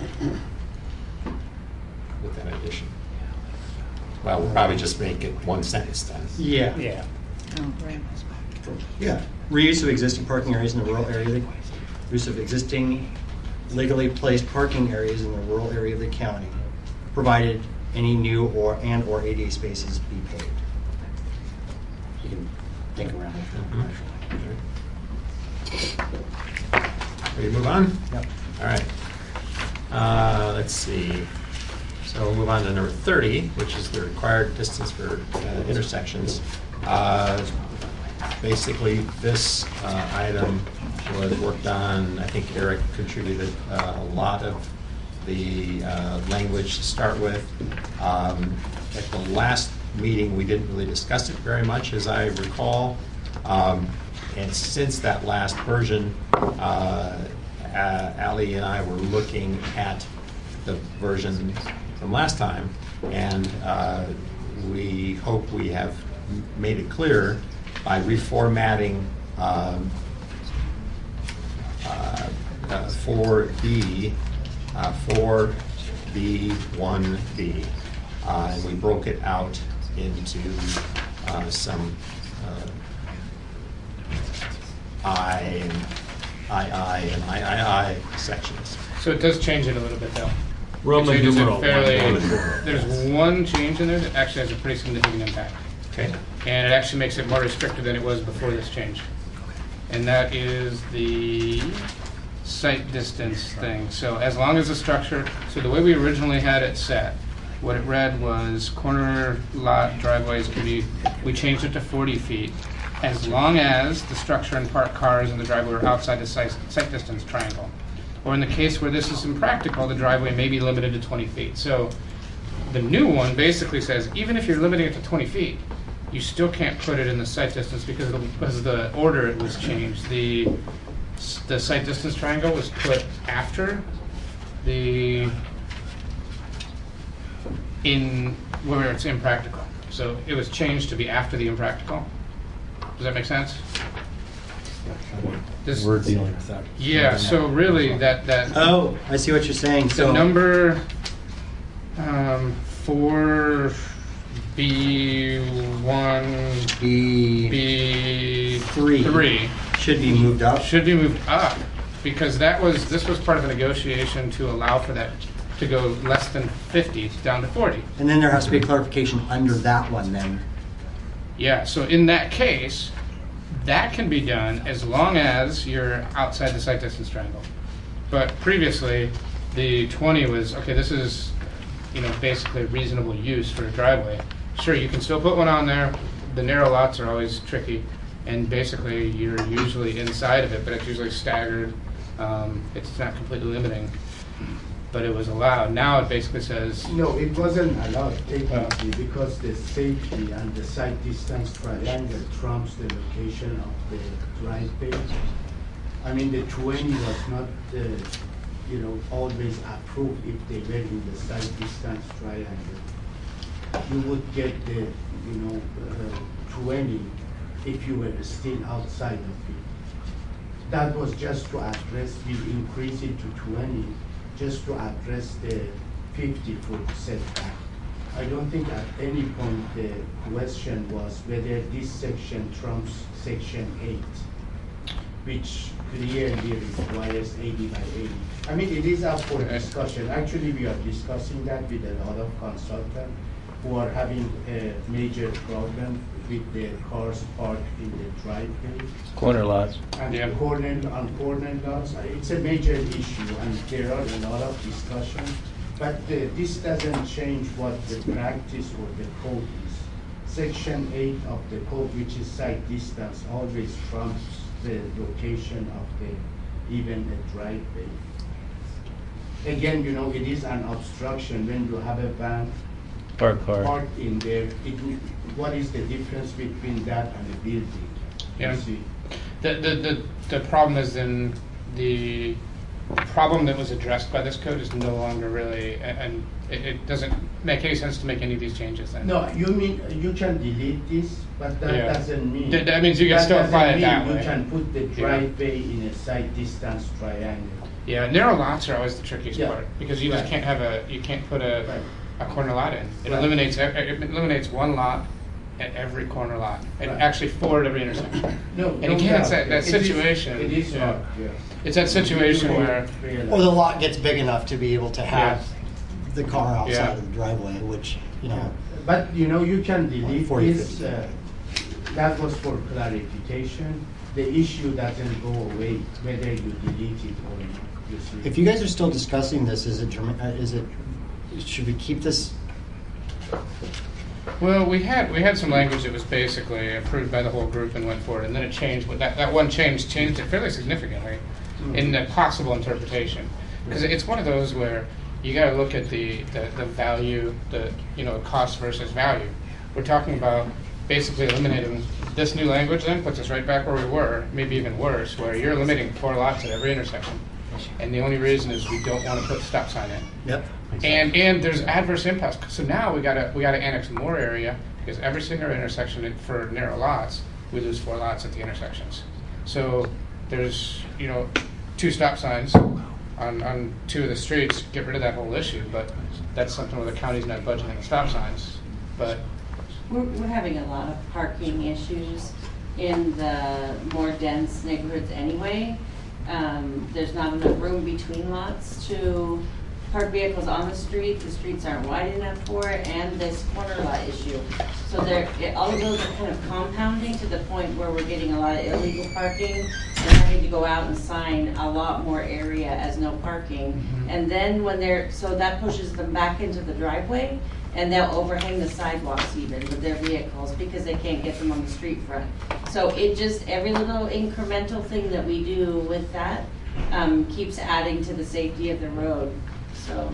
with that addition. Well, we'll probably just make it 1 sentence then. Yeah. Yeah. Oh, right. Yeah. Reuse of existing parking areas in the rural area, use of existing legally placed parking areas in the rural area of the county, provided any new or ADA spaces be paved. You can think around it. Ready to move on? Yep. All right. Let's see. So we'll move on to number 30, which is the required distance for intersections. Basically, this item was worked on. I think Eric contributed a lot of the language to start with. At the last meeting, we didn't really discuss it very much, as I recall. And since that last version, Ali and I were looking at the version from last time, and we hope we have made it clear by reformatting 4B, 4B1B, and we broke it out into some I and II and III sections. So it does change it a little bit, though. Roman It changes it numeral. There's one change in there that actually has a pretty significant impact. Okay. And it actually makes it more restrictive than it was before this change. And that is the site distance thing. So as long as the structure, so the way we originally had it set, what it read was corner lot driveways can be, we changed it to 40 feet, as long as the structure and parked cars in the driveway are outside the site distance triangle. Or in the case where this is impractical, the driveway may be limited to 20 feet. So the new one basically says, even if you're limiting it to 20 feet, you still can't put it in the site distance because of the order it was changed. The site distance triangle was put after where it's impractical. So it was changed to be after the impractical. Does that make sense? We're dealing with that. Yeah, so really that Oh, I see what you're saying. the So number 4B1 B3 B3 should be moved up. should be moved up because this was part of a negotiation to allow for that to go less than 50 down to 40. And then there has to be a clarification under that one then. Yeah, so in that case, that can be done as long as you're outside the site distance triangle. But previously, the 20 was, okay, this is, basically reasonable use for a driveway. Sure, you can still put one on there. The narrow lots are always tricky. And basically, you're usually inside of it, but it's usually staggered. It's not completely limiting, but it was allowed. Now it basically says, No, it wasn't allowed technically because the safety and the site distance triangle trumps the location of the driveway. I mean, the 20 was not, always approved if they were in the site distance triangle. You would get the, 20 if you were still outside of it. That was just to address, we increased it to 20 just to address the 50-foot setback. I don't think at any point the question was whether this section trumps section 8, which clearly requires 80 by 80. I mean, it is up for discussion. Actually, we are discussing that with a lot of consultants who are having a major problem with their cars parked in the driveway. Corner lots. And on corner lots. It's a major issue, and there are a lot of discussion. But this doesn't change what the practice or the code is. Section 8 of the code, which is site distance, always trumps the location of the even a driveway. Again, you know, it is an obstruction when you have a van parked in there. What is the difference between that and a building? Yeah. You see? The problem is then the problem that was addressed by this code is no longer really, and it doesn't make any sense to make any of these changes then. No, you mean you can delete this, but that doesn't mean. That means you can still apply it that way. You can put the driveway in a site distance triangle. Yeah, narrow lots are always the trickiest Yeah. part because you just can't have you can't put a corner lot in. It Right. eliminates one lot at every corner lot, and Right. actually four at every intersection. No, and again, it's that It is- situation. It is yeah. hard, yeah. It's that situation where Or the lot gets big enough to be able to have the car outside Yeah. of the driveway, which, you know. But you know, you can delete 40, this. 50. That was for clarification. The issue doesn't go away whether you delete it or not. You see. If you guys are still discussing this, should we keep this? well, we had some language that was basically approved by the whole group and went forward, and then it changed. That one changed it fairly significantly in the possible interpretation, because it's one of those where you got to look at the value, the cost versus value. We're talking about basically eliminating this new language. Then puts us right back where we were, maybe even worse, where you're limiting 4 lots at every intersection, and the only reason is we don't want to put the stop sign in. Yep. And there's adverse impacts. So now we gotta annex more area because every single intersection for narrow lots, we lose 4 lots at the intersections. So there's 2 stop signs on 2 of the streets. Get rid of that whole issue, but that's something where the county's not budgeting the stop signs. But we're having a lot of parking issues in the more dense neighborhoods anyway. There's not enough room between lots to park vehicles on the street. The streets aren't wide enough for it, and this corner lot issue. So all of those are kind of compounding to the point where we're getting a lot of illegal parking and having to go out and sign a lot more area as no parking. Mm-hmm. And then so that pushes them back into the driveway, and they'll overhang the sidewalks even with their vehicles because they can't get them on the street front. So every little incremental thing that we do with that keeps adding to the safety of the road. So,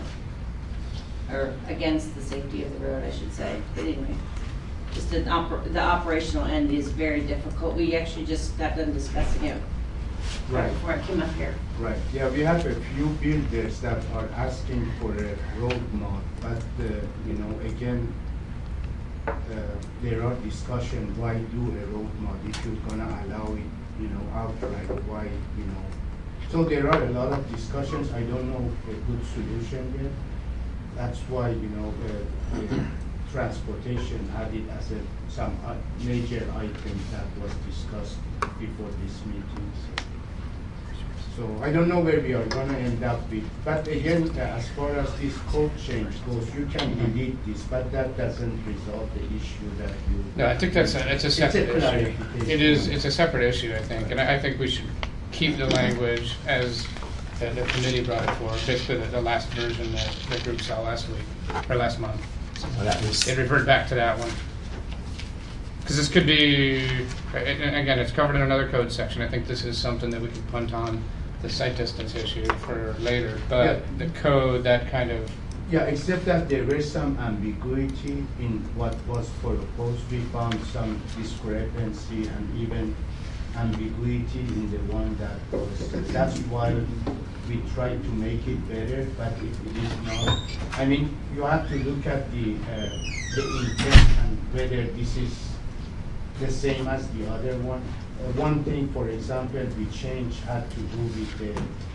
or against the safety of the road, I should say. But anyway, just the operational end is very difficult. We actually just got done discussing it Right. before I came up here. Right. Yeah, we have a few builders that are asking for a road node, but again, there are discussion why do a road node if you're gonna allow it, outright. Why, So there are a lot of discussions. I don't know a good solution yet. That's why the transportation had it as some major item that was discussed before this meeting. So I don't know where we are going to end up with. But again, as far as this code change goes, you can delete this, but that doesn't resolve the issue that you. no, I think it's a separate issue. clarification. It's a separate issue, I think, and I think we should keep the language as the committee brought it forward, basically the last version that the group saw last week or last month. It reverted back to that one. Because this could be, and again, it's covered in another code section. I think this is something that we could punt on the site distance issue for later. But the code, that kind of. Yeah, except that there was some ambiguity in what was proposed. We found some discrepancy and even ambiguity in the one that was. That's why we tried to make it better, but if it is not, I mean, you have to look at the intent and whether this is the same as the other one. One thing, for example, we changed had to do with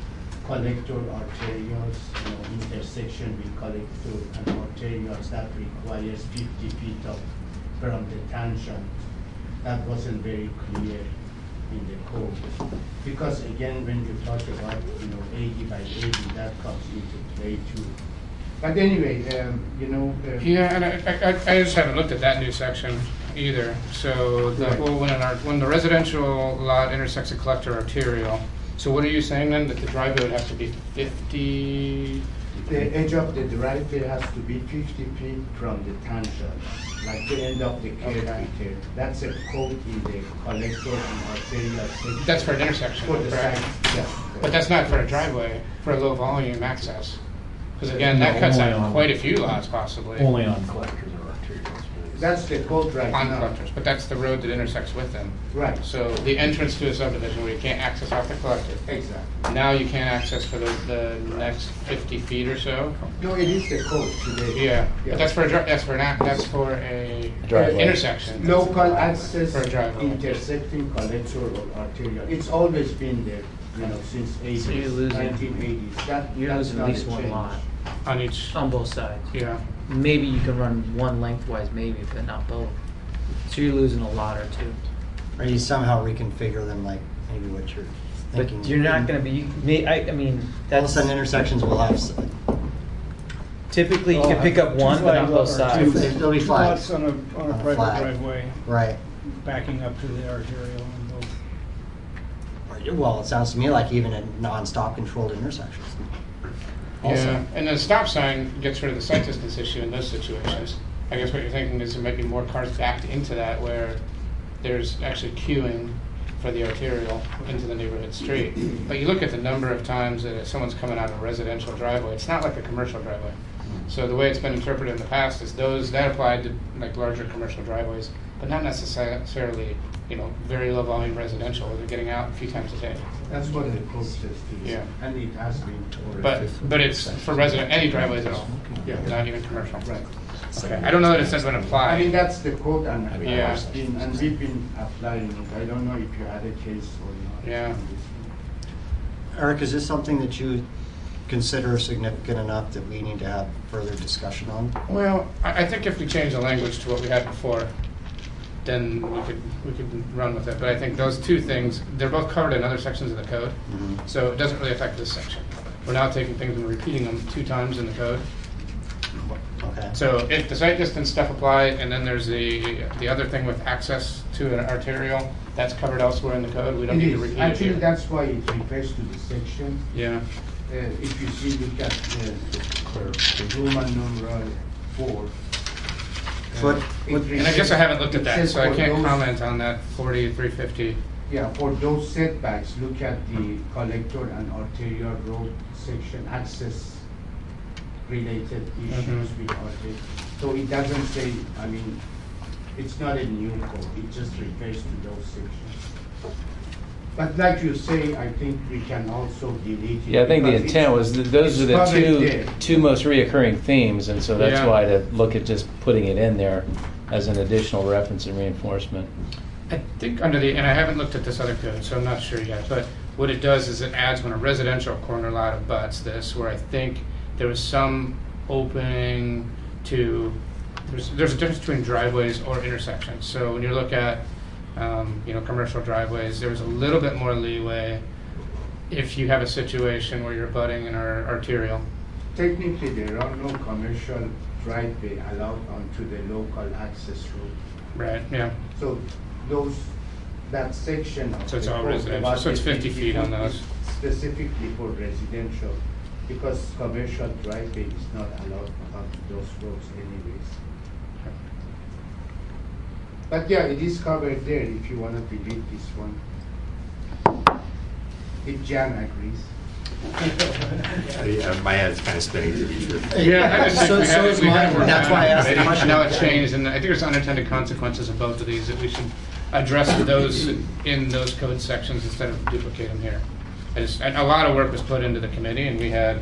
collector arterials, intersection with collector and arterials that requires 50 feet from the tangent. That wasn't very clear in the code. Because again, when you talk about 80 by 80, that comes into play too. But anyway, Yeah, and I just haven't looked at that new section either. So the whole when the residential lot intersects a collector arterial. So what are you saying then, that the driveway would have to be 50? The edge of the driveway has to be 50 feet from the tangent, like the end of the curve here. That's a code in the collector and arterial section. That's for an intersection, For the correct? site, yeah. But that's not for a driveway, for a low volume access. Because again, that cuts out quite a few lots possibly. Only on collectors or arterials. That's the code right On now. collectors, but that's the road that intersects with them. Right. So the entrance to a subdivision where you can't access off the collector. Exactly. Now you can't access for the next 50 feet or so. No, it is the code today. Yeah, but that's for a Driveway. intersection. Local access For a driveway. intersecting collector or arterial. It's always been there, since So you're losing- 1980s. You're That's losing at not least a one change. lot On each. on both sides. Yeah. Maybe you can run one lengthwise, maybe, but not both. So you're losing a lot or two. Or you somehow reconfigure them like maybe what you're thinking. But you're not going to be. I mean, All of a that's sudden intersections will have. typically you can pick up one, but not both sides. There'll be Two flags. lots on a On a private flag. driveway, Right. backing up to the arterial on both. Well, it sounds to me like even in non-stop controlled intersections. Also. Yeah, and the stop sign gets rid of the sight distance issue in those situations. I guess what you're thinking is there might be more cars backed into that where there's actually queuing for the arterial into the neighborhood street. But you look at the number of times that if someone's coming out of a residential driveway, it's not like a commercial driveway. So the way it's been interpreted in the past is that applied to like larger commercial driveways, but not necessarily, very low volume residential where they're getting out a few times a day. That's what the code says too. Yeah. And it has been. But it's for any driveways at all. Yeah. Not even commercial. Right. Okay. I don't know that it says when applied. I mean, that's the code, and Yeah. we've been applying it. I don't know if you had a case or not. Yeah. Eric, is this something that you consider significant enough that we need to have further discussion on? Well, I think if we change the language to what we had before, then we could run with it. But I think those two things, they're both covered in other sections of the code, so it doesn't really affect this section. We're now taking things and repeating them 2 times in the code. Okay. So if the sight distance stuff apply, and then there's the other thing with access to an arterial, that's covered elsewhere in the code. We don't need to repeat it Actually, here. that's why it refers to the section. Yeah. If you see, look at the Roman numeral 4. And I guess I haven't looked at it that, says so I for can't those- comment on that 40-350. Yeah, for those setbacks, look at the collector and arterial road section, access related issues with arterial. So it doesn't say, it's not a new code, it just refers to those sections. But like you say, I think we can also delete it. Yeah, I think the because intent was that those are the it's covered there. two most reoccurring themes, and so that's Yeah. why to look at just putting it in there as an additional reference and reinforcement. I think and I haven't looked at this other code, so I'm not sure yet, but what it does is it adds when a residential corner lot abuts this, where I think there was some opening to, there's a difference between driveways or intersections. So when you look at, commercial driveways, there's a little bit more leeway if you have a situation where you're abutting an arterial. Technically, there are no commercial driveway allowed onto the local access road. Right, yeah. So that section of So it's the all code residential, about so it's the 50 feet on those. is specifically for residential, because commercial driveway is not allowed onto those roads anyways. But yeah, it is covered there if you want to delete this one. If Jan agrees. My head's kind of spinning to be truth. Yeah, I just think we had it worked That's why I asked the out. question. Now it changed, and I think there's unintended consequences of both of these, that we should address those in those code sections instead of duplicate them here. And a lot of work was put into the committee, and we had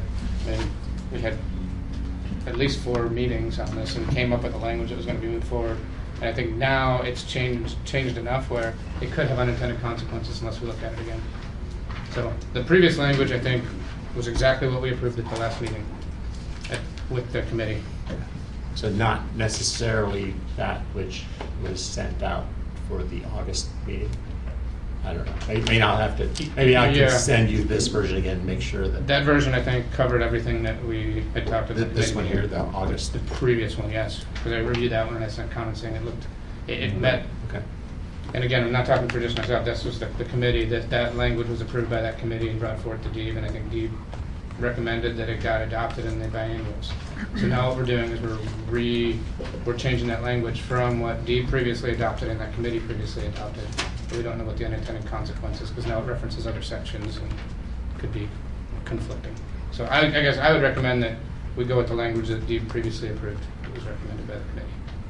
at least 4 meetings on this and came up with a language that was going to be moved forward. And I think now it's changed enough where it could have unintended consequences unless we look at it again. So the previous language, I think, was exactly what we approved at the last meeting with the committee. So not necessarily that which was sent out for the August meeting? I don't know. Maybe I can send you this version again and make sure that... That version, I think, covered everything that we had talked about. This one here, the August? The previous one, yes. Because I reviewed that one and I sent comments saying it met. Okay. And again, I'm not talking for just myself, that's just the committee, that language was approved by that committee and brought forward to Deeb, and I think Deeb recommended that it got adopted in the biannuals. So now what we're doing is we're changing that language from what Deeb previously adopted and that committee previously adopted. But we don't know what the unintended consequences, because now it references other sections and could be conflicting. So I guess I would recommend that we go with the language that Deeb previously approved. It was recommended by the committee.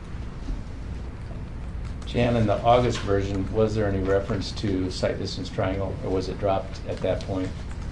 Jan, in the August version, was there any reference to sight distance triangle, or was it dropped at that point?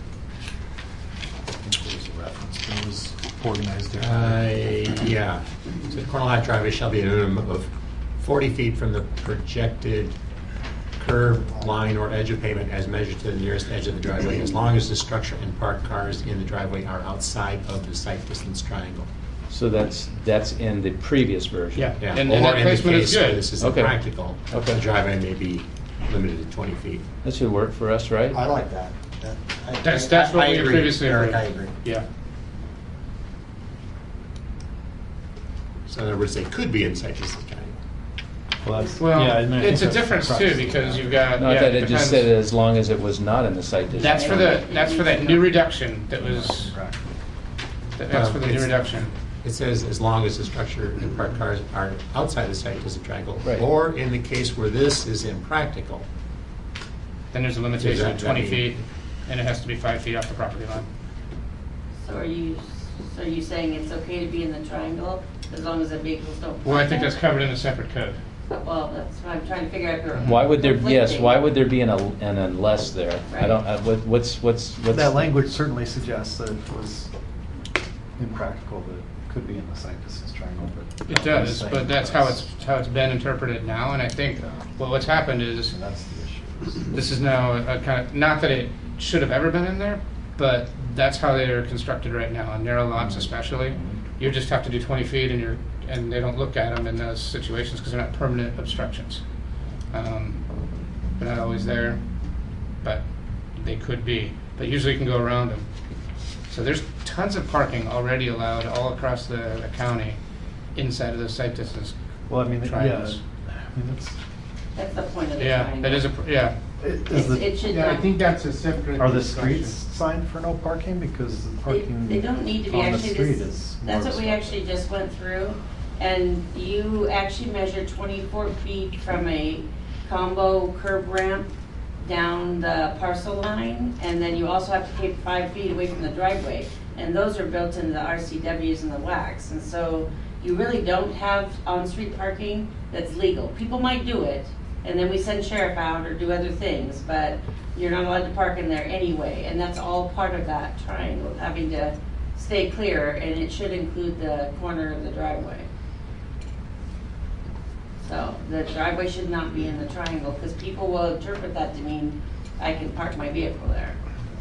I think there was a reference. It was organized there. Yeah. So the corner lot driveway shall be a minimum of 40 feet from the projected curb, line, or edge of pavement as measured to the nearest edge of the driveway, as long as the structure and parked cars in the driveway are outside of the sight distance triangle. So that's in the previous version? Yeah. Yeah. And or that in placement the is case where good. this is Okay. impractical, Okay. the driveway may be limited to 20 feet. That should work for us, right? I like that. That's what I we agree, previously Eric, approved. I agree. Yeah. So in other words, they could be in sight distance triangle. Well, it's a difference too, because you've got. No, I yeah, thought it depends. just said as long as it was not in the sight distance. That's for that new reduction that was. That's for the new reduction. It says as long as the structure and parked cars are outside the sight distance triangle, Right. or in the case where this is impractical. Then there's a limitation of Does that 20 mean- feet, and it has to be 5 feet off the property line. So are you saying it's okay to be in the triangle as long as the vehicles don't park Well, I think there? that's covered in a separate code. Well, that's what I'm trying to figure out. If they're Why would there? Yes. conflicting. Why would there be an unless there? I don't. What's That language certainly suggests that it was impractical, that it could be in the sight distance triangle, but. It does, but that's how it's been interpreted now, and I think what's happened is And that's the issue. this is now a kind of, not that it should have ever been in there, but that's how they are constructed right now, on narrow lots especially. You just have to do 20 feet and they don't look at them in those situations because they're not permanent obstructions. They're not always there, but they could be. But usually you can go around them. So there's tons of parking already allowed all across the county inside of those sight distance Well, I mean, yeah, triangles. I mean, That's the point of the Yeah, triangle. that is yeah. It should Yeah, I not. think that's a separate. Are the discussion. streets signed for no parking? Because the parking They don't need to be, on the actually, street this, is that's more what we actually just went through. And you actually measure 24 feet from a combo curb ramp down the parcel line, and then you also have to keep 5 feet away from the driveway. And those are built into the RCWs and the WACs, and so you really don't have on-street parking that's legal. People might do it, and then we send sheriff out or do other things, but you're not allowed to park in there anyway, and that's all part of that triangle, having to stay clear, and it should include the corner of the driveway. So the driveway should not be in the triangle, because people will interpret that to mean I can park my vehicle there.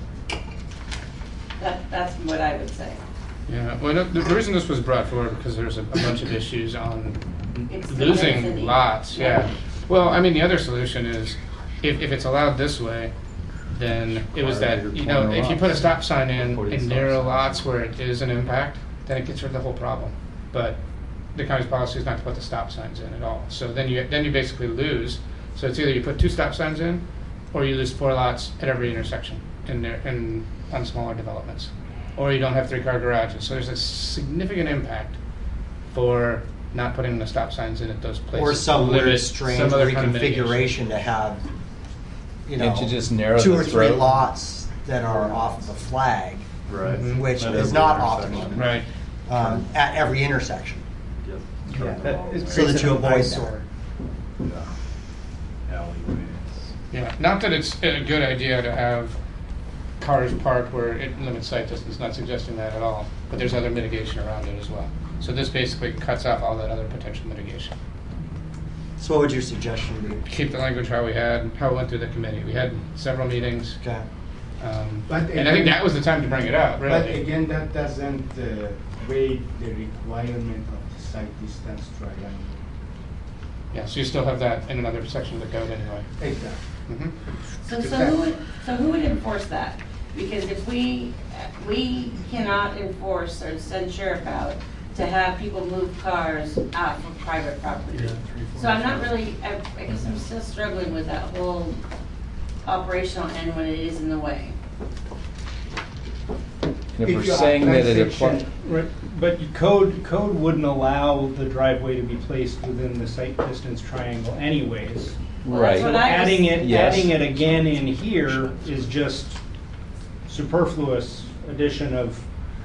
That's what I would say. Yeah, well, the reason this was brought forward because there's a bunch of issues on It's the losing density. lots. Yeah. Well, I mean, the other solution is if it's allowed this way, then it was that, you know, if you put a stop sign in narrow lots where it is an impact, then it gets rid of the whole problem. But the county's policy is not to put the stop signs in at all. So then you basically lose. So it's either you put 2 stop signs in, or you lose 4 lots at every intersection on smaller developments, or you don't have 3-car garages. So there's a significant impact for not putting the stop signs in at those places. Or some Limit weird strange some other kind of mitigation. reconfiguration to have, you know, Can't you just narrow 2 the or 3 throat? lots that are off the flag, Right. Mhm. which At is every not intersection. optimal Right. at every intersection. Yeah, it So that creates you an avoid that. eyesore. Alleyways. Yeah, not that it's a good idea to have cars parked where it limits sight distance, not suggesting that at all, but there's other mitigation around it as well. So this basically cuts off all that other potential mitigation. So what would your suggestion be? Keep the language how it went through the committee. We had several meetings. Okay. And I think that was the time to bring it up, really. But again, that doesn't weigh the requirement of the site distance triangle. Yeah, so you still have that in another section of the code anyway. Exactly. So who would enforce that? Because if we cannot enforce or send sheriff out to have people move cars out of private property. So I'm not really, I guess I'm still struggling with that whole operational end when it is in the way. And if we're saying that it applies. Right, but code wouldn't allow the driveway to be placed within the site distance triangle anyways. Right. So adding Yes. it again in here is just superfluous addition of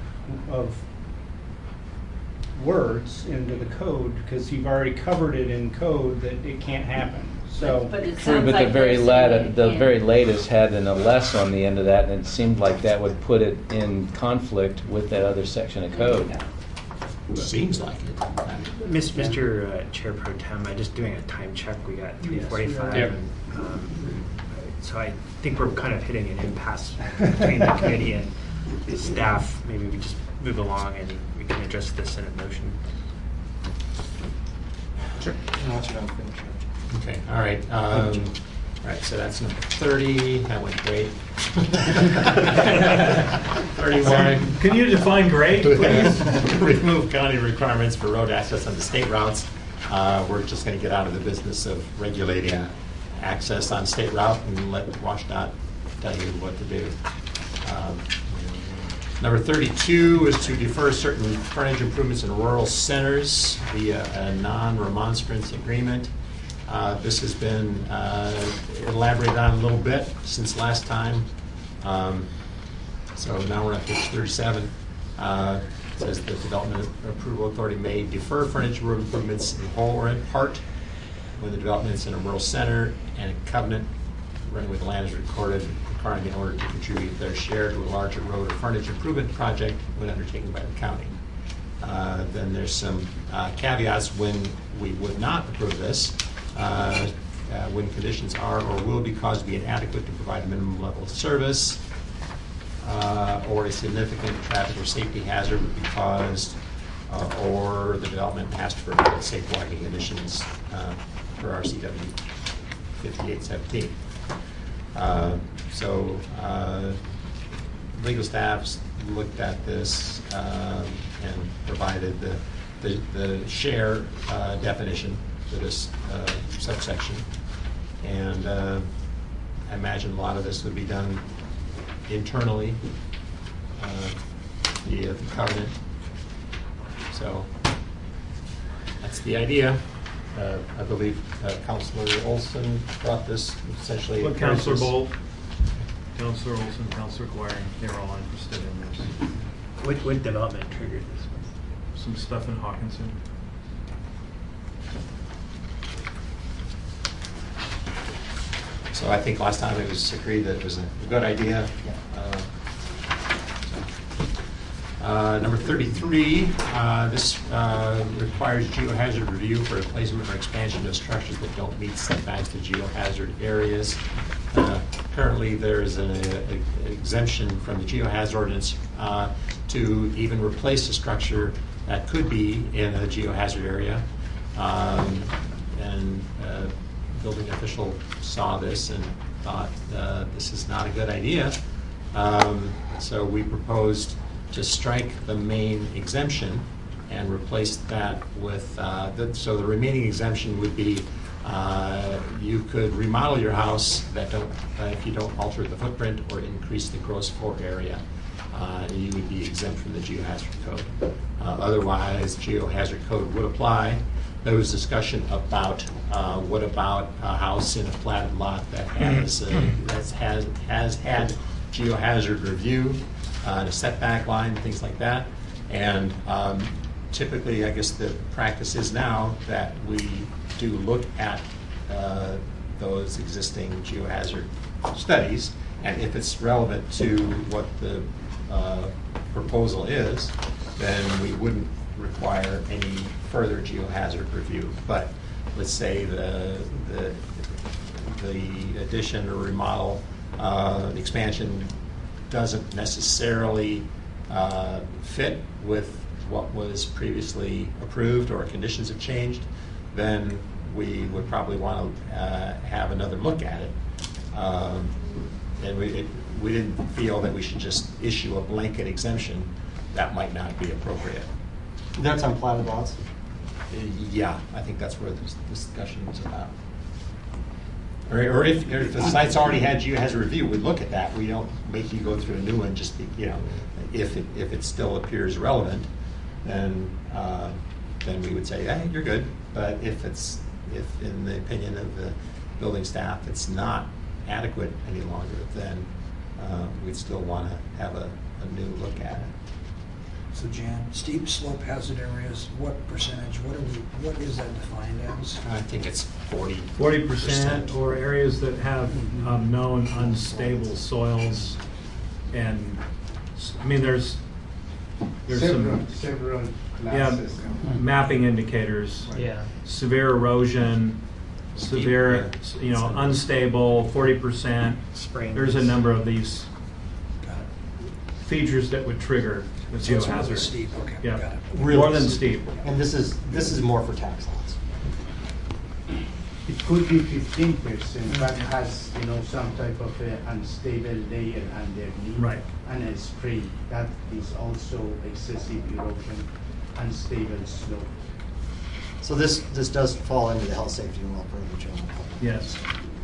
words into the code because you've already covered it in code that it can't happen. So But it True, sounds but like the very they're saying latest had an unless on the end of that, and it seemed like that would put it in conflict with that other section of code. Seems like it. Mr. Chair Pro Tem, I'm just doing a time check. We got 3:45. Yep. And, so I think we're kind of hitting an impasse between the committee and the staff. Maybe we just move along and we can address this in a motion. Sure. Okay, all right. All right, so that's number 30. That went great. 31. Can you define great, please? Remove county requirements for road access on the state routes. We're just going to get out of the business of regulating access on state route and let WashDOT tell you what to do. Number 32 is to defer certain frontage improvements in rural centers via a non-remonstrance agreement. This has been elaborated on a little bit since last time. So now we're on page 37. It says the Development Approval Authority may defer frontage road improvements in whole or in part when the development is in a rural center and a covenant running with the land is recorded requiring the owner to contribute their share to a larger road or frontage improvement project when undertaken by the county. Then there's some caveats when we would not approve this. When conditions are or will be caused to be inadequate to provide a minimum level of service, or a significant traffic or safety hazard would be caused, or the development has to provide safe walking conditions for RCW 5817. So legal staffs looked at this and provided the share definition for this subsection, and I imagine a lot of this would be done internally via the covenant. So that's the idea. I believe Councilor Olson brought this essentially. Well, Councilor Bolt, Councilor Olson, Councilor Guerin, they're all interested in this. What development triggered this? Some stuff in Hawkinson. So I think last time it was agreed that it was a good idea. Number 33, this requires geohazard review for replacement or expansion of structures that don't meet setbacks to geohazard areas. Currently, there is an exemption from the geohazard ordinance to even replace a structure that could be in a geohazard area. And building official saw this and thought this is not a good idea. So we proposed to strike the main exemption and replace that with, so the remaining exemption would be you could remodel your house that if you don't alter the footprint or increase the gross floor area, you would be exempt from the geohazard code. Otherwise, geohazard code would apply. There was discussion about what about a house in a platted lot that has had geohazard review, the setback line, things like that. And typically, I guess the practice is now that we do look at those existing geohazard studies, and if it's relevant to what the proposal is, then we wouldn't require any further geohazard review. But let's say the addition or remodel, the expansion doesn't necessarily fit with what was previously approved or conditions have changed, then we would probably want to have another look at it. And we didn't feel that we should just issue a blanket exemption. That might not be appropriate. That's on platted lots? Yeah, I think that's where this discussion was about. Or if the site's already has a review, we'd look at that. We don't make you go through a new one. Just if it still appears relevant, then we would say, hey, you're good. But if in the opinion of the building staff, it's not adequate any longer, then we'd still want to have a new look at it. So Jan, steep slope hazard areas, what percentage, what is that defined as? I think it's 40%, or areas that have known unstable soils. And I mean, there's several classes. Mapping indicators. Yeah. Severe erosion, severe, unstable, 40%. There's a number of these features that would trigger the So it's more geohazard. than steep, okay, Yeah. got it. More than steep. And this is more for tax lots. It could be 15%, but has some type of unstable layer underneath, Right. and a spray that is also excessive erosion, unstable slope. So this does fall into the health, safety, and welfare of the general public. Yes.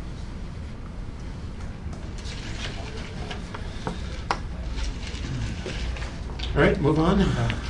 All right, move on.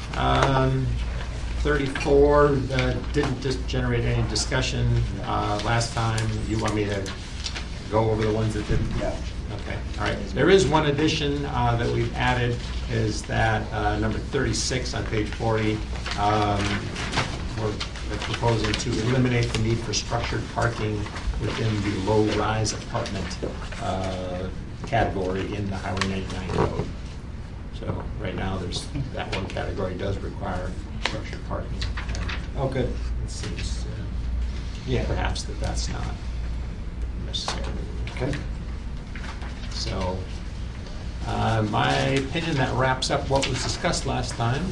34 didn't just generate any discussion last time. You want me to go over the ones that didn't? Yeah. Okay. All right. There is one addition that we've added, is that number 36 on page 40. We're proposing to eliminate the need for structured parking within the low-rise apartment category in the Highway 99 code. So right now, that one category does require structured parking. Oh, good. It seems, perhaps that's not necessary. Okay. So, my opinion, that wraps up what was discussed last time.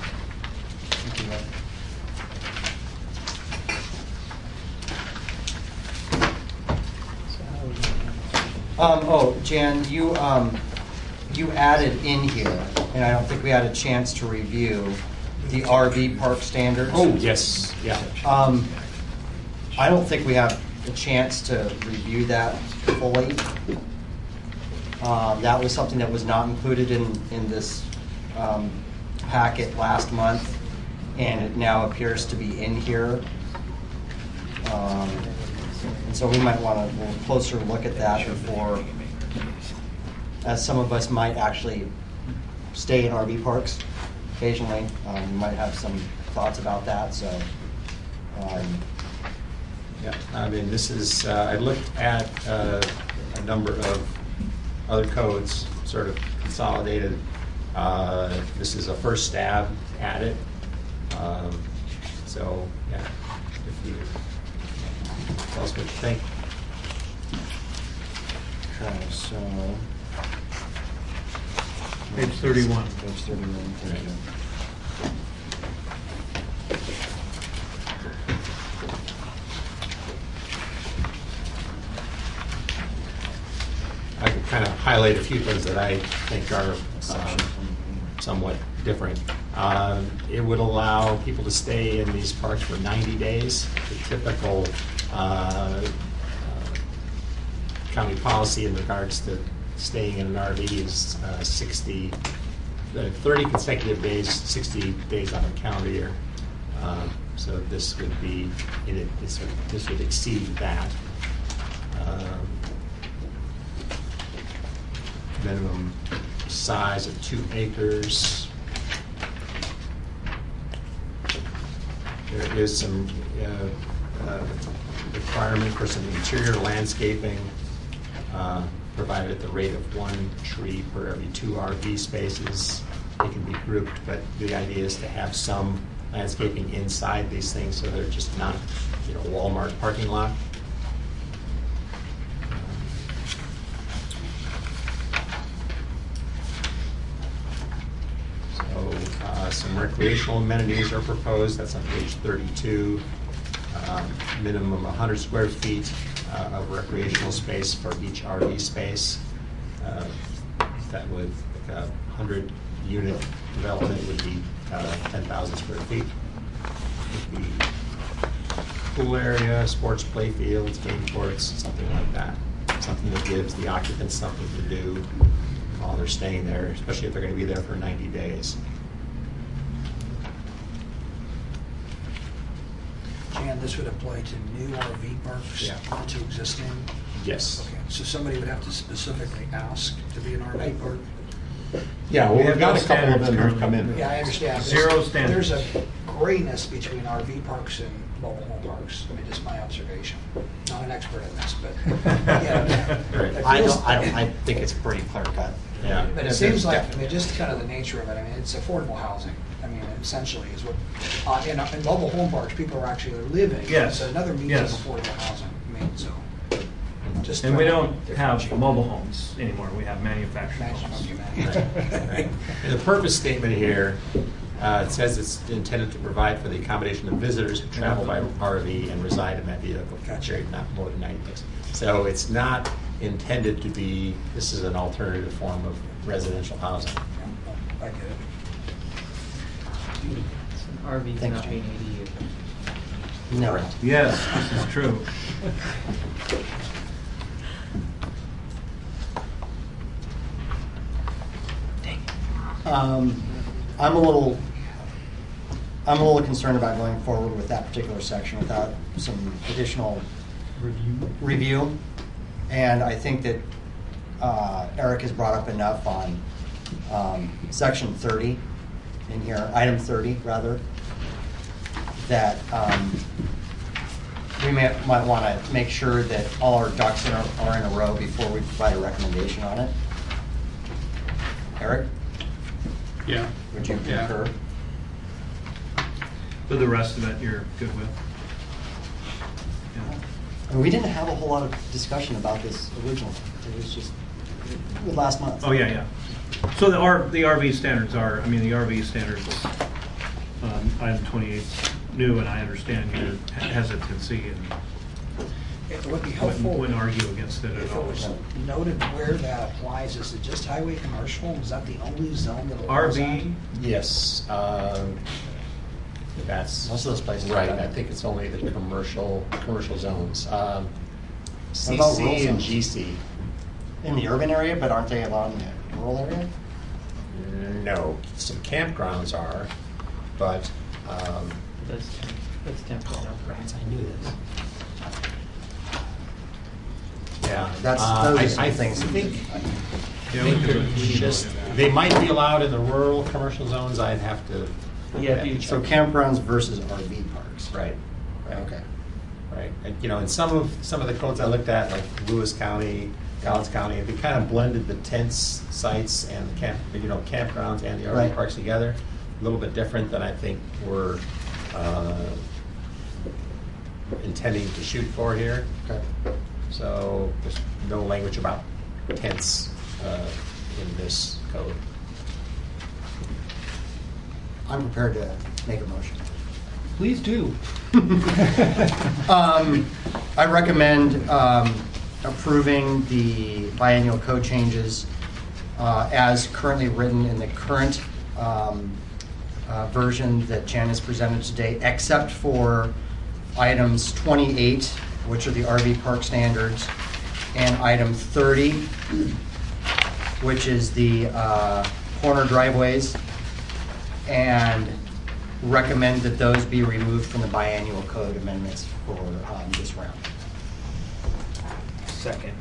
Jan, you added in here, and I don't think we had a chance to review the RV park standards. Oh, yes, yeah. I don't think we have a chance to review that fully. That was something that was not included in this packet last month, and it now appears to be in here. And so we might want a little closer look at that before, as some of us might actually stay in RV parks occasionally. We might have some thoughts about that, so. Yeah, I mean, this is, I looked at a number of other codes, sort of consolidated. This is a first stab at it. So, yeah, if you tell us what you think. Okay, so. Page 31. Page 31. Right. I can kind of highlight a few things that I think are somewhat different. It would allow people to stay in these parks for 90 days. The typical county policy in regards to staying in an RV is 30 consecutive days, 60 days on a calendar year. So this would be, this would exceed that. Minimum size of 2 acres. There is some requirement for some interior landscaping provided at the rate of 1 tree per every 2 RV spaces. They can be grouped, but the idea is to have some landscaping inside these things so they're just not, Walmart parking lot. Some recreational amenities are proposed, that's on page 32. Minimum 100 square feet of recreational space for each RV space. That would, like a 100-unit development would be 10,000 square feet. Would be pool area, sports play fields, game courts, something like that. Something that gives the occupants something to do while they're staying there, especially if they're going to be there for 90 days. Jan, this would apply to new RV parks, not to existing? Yes. Okay, so somebody would have to specifically ask to be an RV park? Yeah, well, we've got a couple of them who've come in. Yeah, I understand. Zero standards. There's a grayness between RV parks and mobile home parks. I mean, just my observation. Not an expert in this, but yeah. I think it's pretty clear cut. Yeah. But it seems like, I mean, just kind of the nature of it, I mean, it's affordable housing. I mean, essentially is what, in mobile home parks, people are actually living. Yes. So another means Yes. of affordable housing. I mean, so. Just And we trying don't to have differentiate. mobile homes anymore, we have manufactured homes. Right. And the purpose statement here, it says it's intended to provide for the accommodation of visitors who travel by RV and reside in that vehicle for a period not more than 90 days. So it's not intended to be, this is an alternative form of residential housing. I get it. RV's Thanks, not being ADU. No. Yes, this is true. I'm a little concerned about going forward with that particular section without some additional review. And I think that Eric has brought up enough on section 30 in here, item 30 rather, that we might want to make sure that all our ducks are in a row before we provide a recommendation on it. Eric? Yeah. Would you concur? But the rest of it, you're good with? I mean, we didn't have a whole lot of discussion about this originally. It was just last month. Oh, yeah. So the RV standards are, I mean, the RV standards, item 28 's new, and I understand your hesitancy and It would be helpful. wouldn't argue against it If at it all. was noted where that applies, is it just highway commercial? Is that the only zone that allows that? RV, Yes, that's Most of those places are right. done. I think it's only the commercial zones. about CC rural and zones? GC. In the urban area, but aren't they allowed in the rural area? No, some campgrounds are, but That's temporary. I knew this. yeah, That's those I things. think just they might be allowed in the rural commercial zones. I'd have to. So campgrounds versus RV parks. Right. Okay. Right. And, in some of the codes I looked at, like Lewis County, Collins County, they kind of blended the tents sites and the campgrounds and the RV Right. parks together. A little bit different than I think we're intending to shoot for here. Okay. So there's no language about tents in this code. I'm prepared to make a motion. Please do. I recommend approving the biannual code changes as currently written in the current version that Jan has presented today, except for items 28, which are the RV park standards, and item 30, which is the corner driveways, and recommend that those be removed from the biannual code amendments for this round. Second.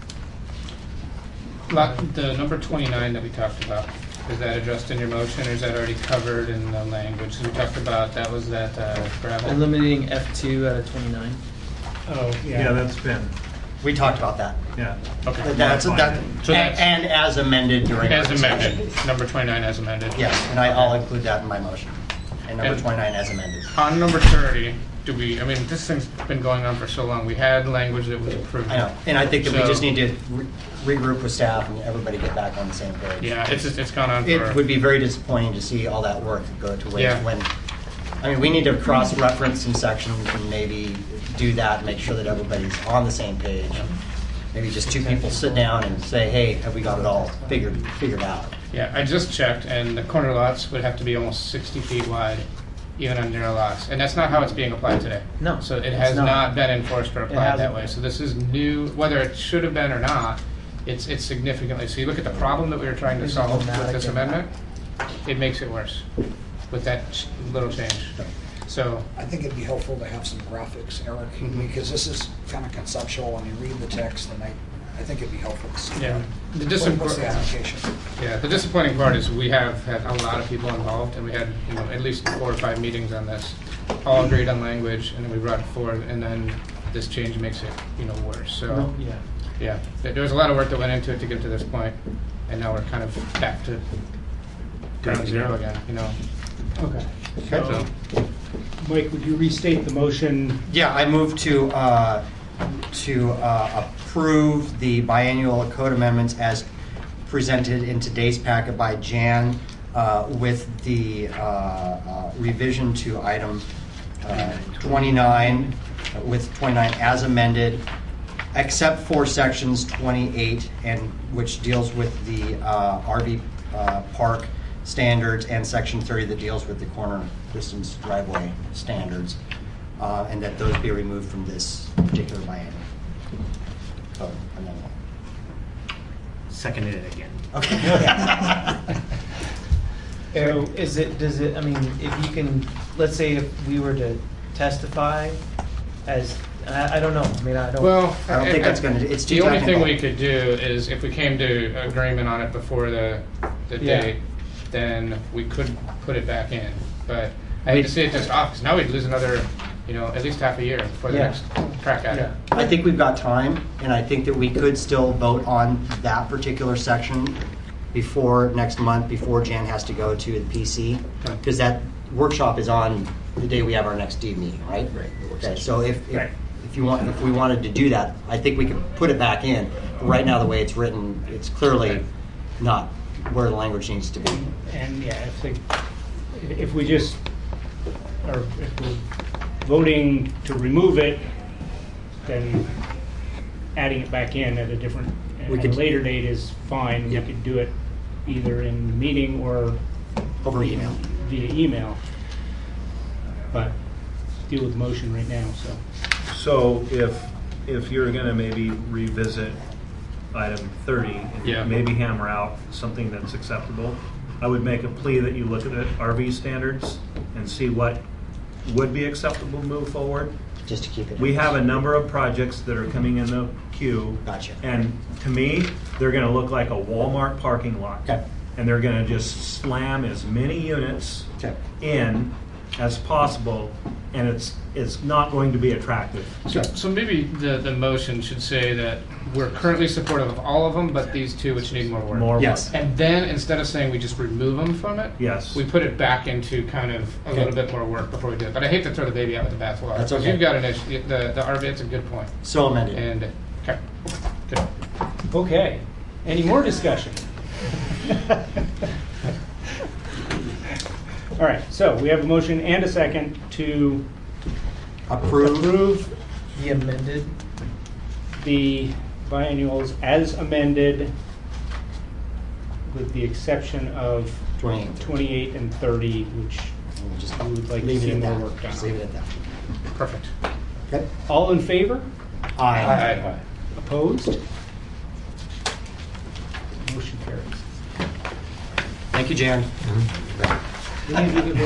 The number 29 that we talked about, is that addressed in your motion, or is that already covered in the language? We talked about, that was that gravel. Eliminating F2 out of 29. Oh, yeah, that's been, We talked about that. yeah. Okay. That's, and as amended during. As our amended, discussion. number 29 as amended. Yes, and I'll include that in my motion. and number 29 as amended. On number 30, this thing's been going on for so long. We had language that was approved. I know, and I think that we So- just need to regroup with staff and everybody get back on the same page. Yeah, it's gone on for. It would be very disappointing to see all that work go to waste Yeah. when, we need to cross-reference some sections and maybe do that and make sure that everybody's on the same page. Maybe just two people sit down and say, hey, have we got it all figured out? Yeah, I just checked, and the corner lots would have to be almost 60 feet wide, even on narrow lots. And that's not how it's being applied today. No, So it it's has not. not been enforced or applied that hasn't. way. So this is new, whether it should have been or not, it's significantly. So you look at the problem that we were trying to It's solve with dramatic this impact. amendment, it makes it worse with that little change. So I think it'd be helpful to have some graphics, Eric, because this is kind of conceptual, and you read the text, and I think it'd be helpful to see. Yeah. What's the application? Yeah, the disappointing part is we have had a lot of people involved, and we had at least 4 or 5 meetings on this, all agreed on language, and then we brought it forward, and then this change makes it worse. So yeah, there was a lot of work that went into it to get to this point, and now we're kind of back to ground zero again. Okay. So, Mike, would you restate the motion? Yeah, I move to approve the biannual code amendments as presented in today's packet by Jan with the revision to item 29, with 29 as amended, except for sections 28, and which deals with the RV park standards, and section 30 that deals with the corner distance driveway standards, and that those be removed from this particular biennial code amendment. Seconded it again. Okay. So does it, if you can, let's say if we were to testify as, I don't know, I don't. well, I don't think that's going to, it's too the only thing technical. we could do is if we came to agreement on it before the Yeah. date, then we could put it back in. But I hate to see it just off, because now we'd lose another, at least half a year before the Yeah. next crack at it. I think we've got time, and I think that we could still vote on that particular section before next month, before Jan has to go to the PC, because that workshop is on the day we have our next D meeting, right? Right. Okay, so if we wanted to do that, I think we could put it back in. But right now, the way it's written, it's clearly not where the language needs to be. And yeah, if we just, or if we're voting to remove it, then adding it back in at a different, at a later date is fine. We could do it either in the meeting or over email. Via email. But deal with the motion right now, so. So if you're going to maybe revisit item 30 and maybe hammer out something that's acceptable, I would make a plea that you look at the RV standards and see what would be acceptable to move forward. Just to keep it. We have a number of projects that are coming in the queue. Gotcha. And to me, they're going to look like a Walmart parking lot. Okay. And they're going to just slam as many units in as possible, and it's not going to be attractive. So maybe the motion should say that we're currently supportive of all of them, but these two which need more work. More Yes. work. And then instead of saying we just remove them from it, Yes. we put it back into kind of a little bit more work before we do it. But I hate to throw the baby out with the bathwater. That's 'cause okay. You've got an issue. The RV, it's a good point. So amended. And okay, good. Okay. Any more discussion? All right, so we have a motion and a second to approve The amended, the biennials as amended, with the exception of 28 and 30, which we would like to leave it see at more that. work done. Just leave it at that. Perfect. Okay. All in favor? Aye. Opposed? Motion carries. Thank you, Jan. All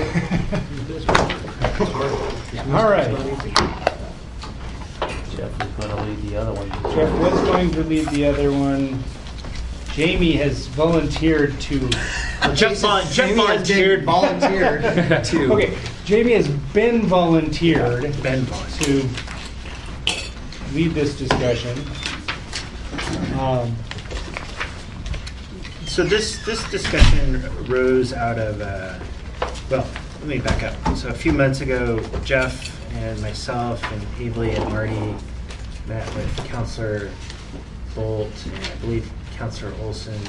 right. Jeff is going to lead the other one. Jeff was going to lead the other one. Jamie has volunteered to. Jeff volunteered to. Okay, Jamie has been volunteered to lead this discussion. So this discussion rose out of, let me back up. So a few months ago, Jeff and myself and Avery and Marty met with Councilor Bolt and I believe Councilor Olson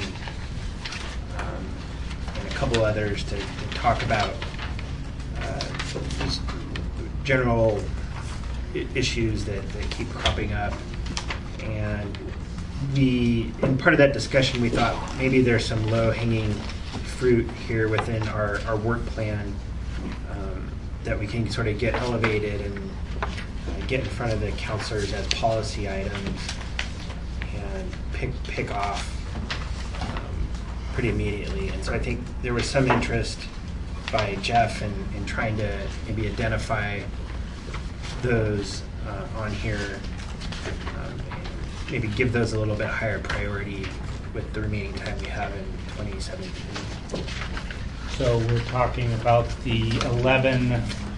and a couple others to talk about these general issues that keep cropping up. And in part of that discussion, we thought maybe there's some low-hanging fruit here within our work plan that we can sort of get elevated and get in front of the counselors as policy items and pick off pretty immediately. And so I think there was some interest by Jeff in trying to maybe identify those on here, maybe give those a little bit higher priority with the remaining time we have in 2017. So we're talking about the 11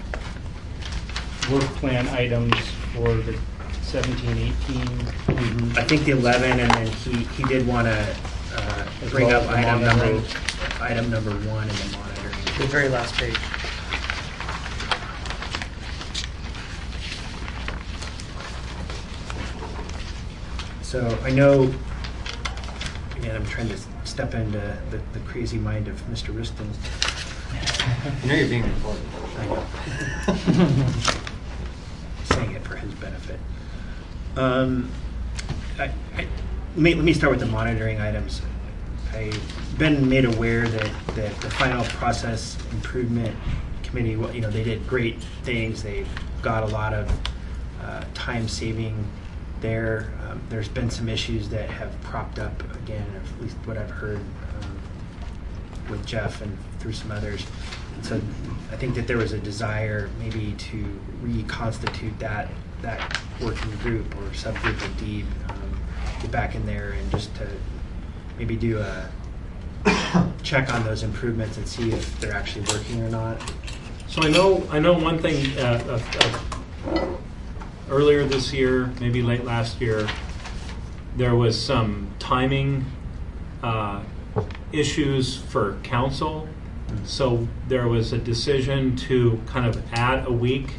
work plan items for the 17-18. I think the 11, and then he did want to bring well up as the item number 1 in the monitoring. The very last page. So I know, again, I'm trying to step into the crazy mind of Mr. Riston. You know you're being recorded. I know. Saying it for his benefit. Let me start with the monitoring items. I've been made aware that the final process improvement committee, they did great things. They got a lot of time saving there. There's been some issues that have propped up again, at least what I've heard with Jeff and through some others. So I think that there was a desire maybe to reconstitute that working group or subgroup of DEEB, get back in there and just to maybe do a check on those improvements and see if they're actually working or not. So I know one thing. Earlier this year, maybe late last year, there was some timing issues for council. So there was a decision to kind of add a week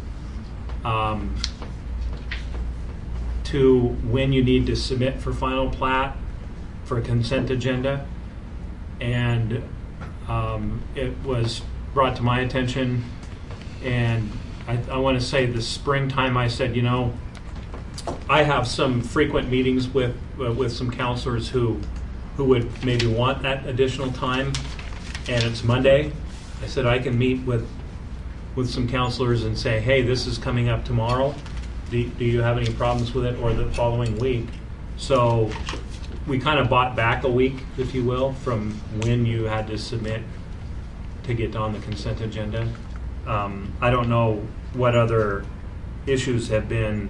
to when you need to submit for final plat for consent agenda. And it was brought to my attention, and I want to say the springtime I said, I have some frequent meetings with some counselors who would maybe want that additional time, and it's Monday. I said I can meet with some counselors and say, hey, this is coming up tomorrow. Do you have any problems with it, or the following week? So we kind of bought back a week, if you will, from when you had to submit to get on the consent agenda. I don't know what other issues have been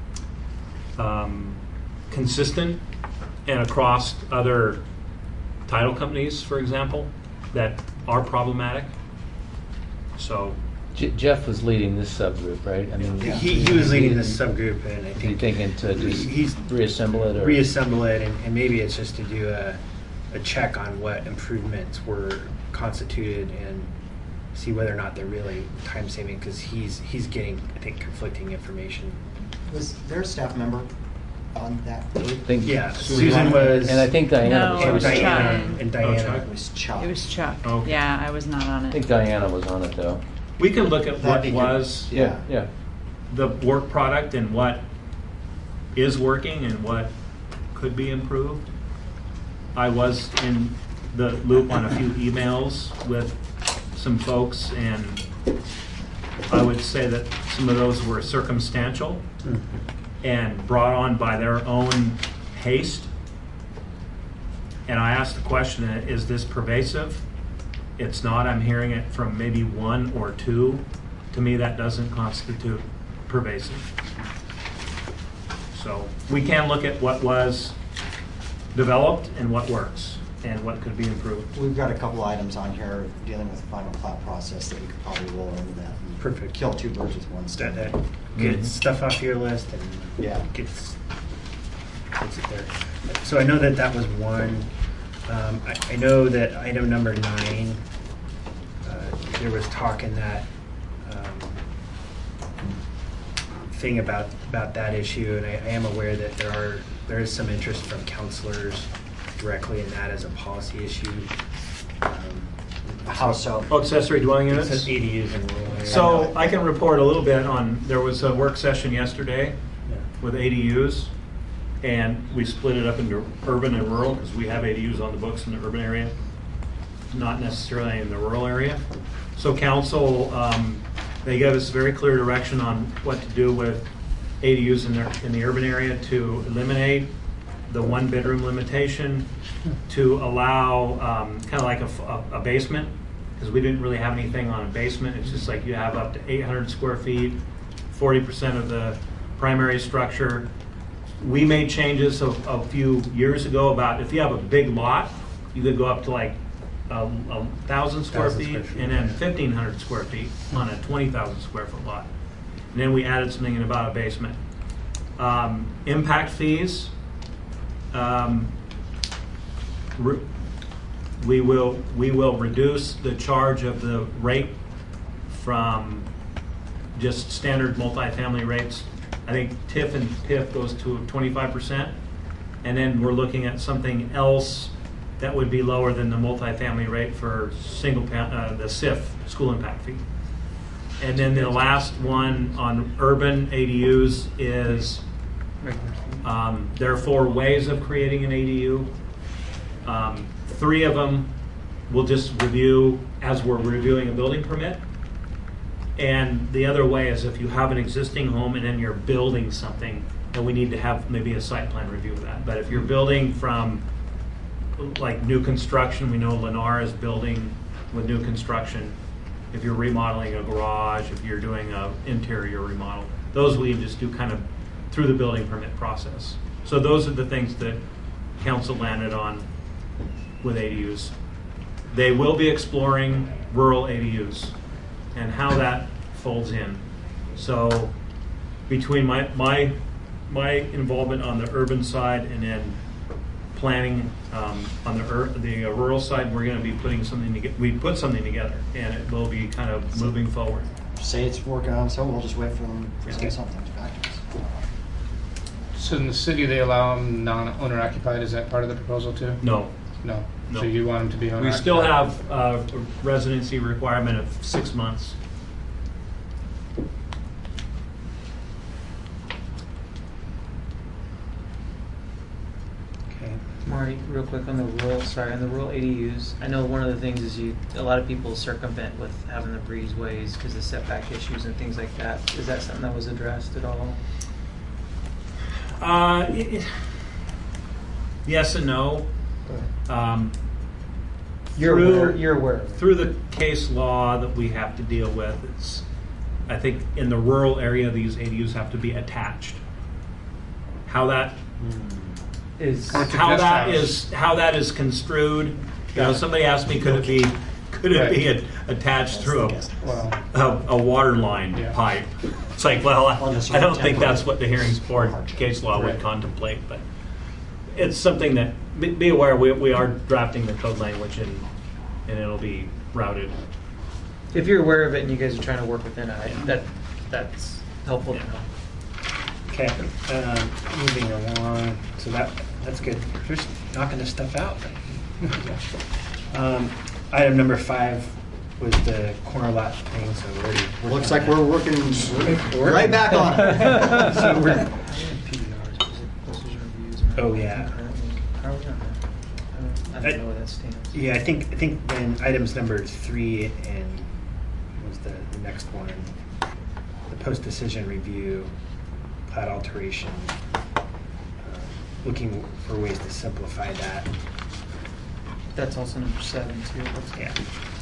consistent and across other title companies, for example, that are problematic. So Jeff was leading this subgroup, right? I mean, he was leading this subgroup, and I think thinking to just reassemble it, or reassemble it, and maybe it's just to do a check on what improvements were constituted and see whether or not they're really time saving, because he's getting, I think, conflicting information. Was there a staff member on that group? Yeah, Susan was, and I think Diana was. No, it was Diana. Chuck. It was Chuck. It was Chuck. Okay. Yeah, I was not on I it. think Diana was on it though. we can look at what That'd be good. was Yeah. the work product and what is working and what could be improved. I was in the loop on a few emails with some folks, and I would say that some of those were circumstantial and brought on by their own haste. And I asked the question, is this pervasive? It's not. I'm hearing it from maybe one or two. To me, that doesn't constitute pervasive. So we can look at what was developed and what works and what could be improved. We've got a couple items on here dealing with the final plat process that we could probably roll into that. And Perfect. Kill two birds with one stone. Get stuff off your list and gets it there. So I know that was one. I know that item number 9, there was talk in that thing about that issue, and I am aware that there is some interest from counselors directly in that as a policy issue. How so? Accessory dwelling It units? says ADUs in rural areas. So I can report a little bit on, there was a work session yesterday with ADUs, and we split it up into urban and rural, because we have ADUs on the books in the urban area, not necessarily in the rural area. So council, they gave us very clear direction on what to do with ADUs in the urban area to eliminate the one-bedroom limitation, to allow kind of like a basement, because we didn't really have anything on a basement. It's just like you have up to 800 square feet, 40% of the primary structure. We made changes a few years ago about if you have a big lot, you could go up to like 1,000 square feet and then 1,500 square feet on a 20,000 square foot lot. And then we added something in about a basement. Impact fees. We will reduce the charge of the rate from just standard multifamily rates. I think TIF and PIF goes to 25%, and then we're looking at something else that would be lower than the multifamily rate for the SIF, school impact fee. And then the last one on urban ADUs is there are 4 ways of creating an ADU. 3 of them we'll just review as we're reviewing a building permit. And the other way is if you have an existing home and then you're building something, then we need to have maybe a site plan review of that. But if you're building from like new construction, we know Lennar is building with new construction. If you're remodeling a garage, if you're doing an interior remodel, those we just do kind of through the building permit process. So those are the things that council landed on with ADUs. They will be exploring rural ADUs and how that folds in. So between my involvement on the urban side and then planning on the rural side, we're going to be putting something together. We put something together, and it will be kind of moving forward. Say it's working on, so we'll just wait for them to say something back to us. So in the city, they allow them non-owner occupied. Is that part of the proposal too? No. No. No. So you want them to be owner We occupied? still have a residency requirement of 6 months. Okay, Marty, real quick on the rural ADUs. I know one of the things is a lot of people circumvent with having the breezeways because of setback issues and things like that. Is that something that was addressed at all? Yes and no. You're aware of it. Through the case law that we have to deal with, I think in the rural area, these ADUs have to be attached. How that is construed. You know, somebody asked me, could it be attached through a water line pipe? It's like, well, I don't think that's what the hearings board case law would contemplate, but it's something that be aware we are drafting the code language and it'll be routed. If you're aware of it and you guys are trying to work within it, that's helpful to know. Okay, moving along. So that's good. We're just knocking this stuff out. Item number 5 was the corner lot thing. So we're already looks like we're working right back on it. So oh yeah. I don't know where that stands. Yeah, I think in items number 3 and was the next one, the post-decision review, plat alteration, looking for ways to simplify that. That's also number 7 too. Yeah.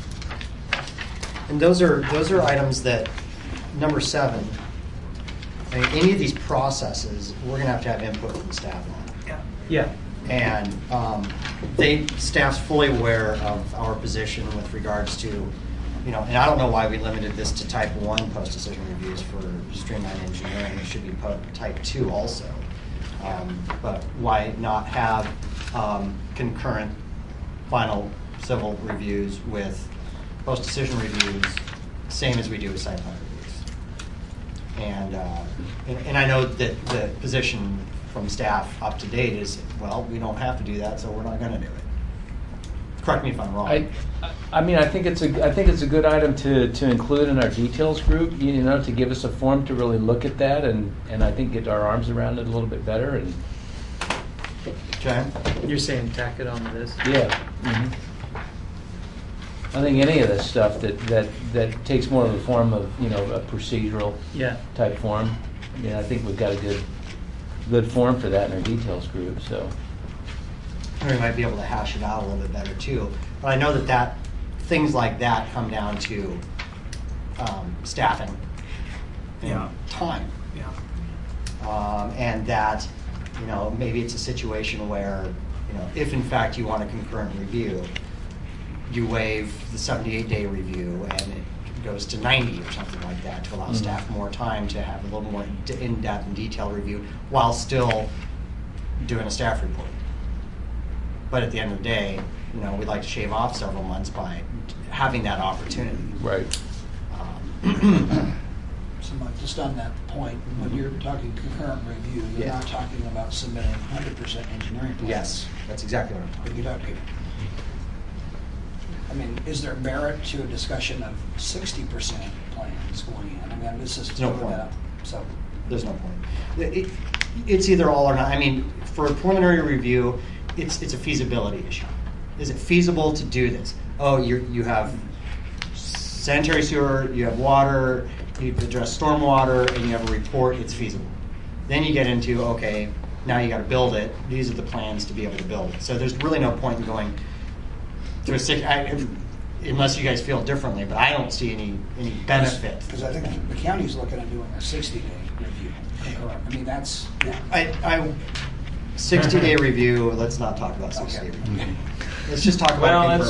And those are items that number 7. I mean, any of these processes, we're going to have input from staff on. Yeah. And staff's fully aware of our position with regards to, and I don't know why we limited this to type 1 post-decision reviews for streamlined engineering. It should be type 2 also. But why not have concurrent final civil reviews with post-decision reviews, same as we do with site plan reviews. And I know that the position from staff up to date is, well, we don't have to do that, so we're not going to do it. Correct me if I'm wrong. I mean, I think it's a good item to include in our details group, you know, to give us a forum to really look at that and I think get our arms around it a little bit better. And okay. You're saying tack it on to this? Yeah. Mm-hmm. I think any of this stuff that takes more of a form of, you know, a procedural type form. I mean, I think we've got a good form for that in our details group. So. We might be able to hash it out a little bit better too. But I know that things like that come down to staffing and time. Yeah. And that, you know, maybe it's a situation where, you know, if in fact you want a concurrent review, you waive the 78-day review and it goes to 90 or something like that to allow staff more time to have a little more in-depth and detailed review while still doing a staff report. But at the end of the day, you know, we'd like to shave off several months by having that opportunity. Right. So, Mike, just on that point, when you're talking concurrent review, you're not talking about submitting 100% engineering plans. Yes, that's exactly what I'm talking about. I mean, is there merit to a discussion of 60% plans going in? I mean, this is There's no point. that up. So there's no point. It's either all or not. I mean, for a preliminary review, it's a feasibility issue. Is it feasible to do this? Oh, you have sanitary sewer, you have water, you've addressed stormwater, and you have a report, it's feasible. Then you get into, okay, now you got to build it. These are the plans to be able to build it. So there's really no point in going to a 60, unless you guys feel differently, but I don't see any benefit. Because I think the county's looking at doing a 60-day review. I mean, that's... I 60-day review, let's not talk about 60-day review. Let's just talk about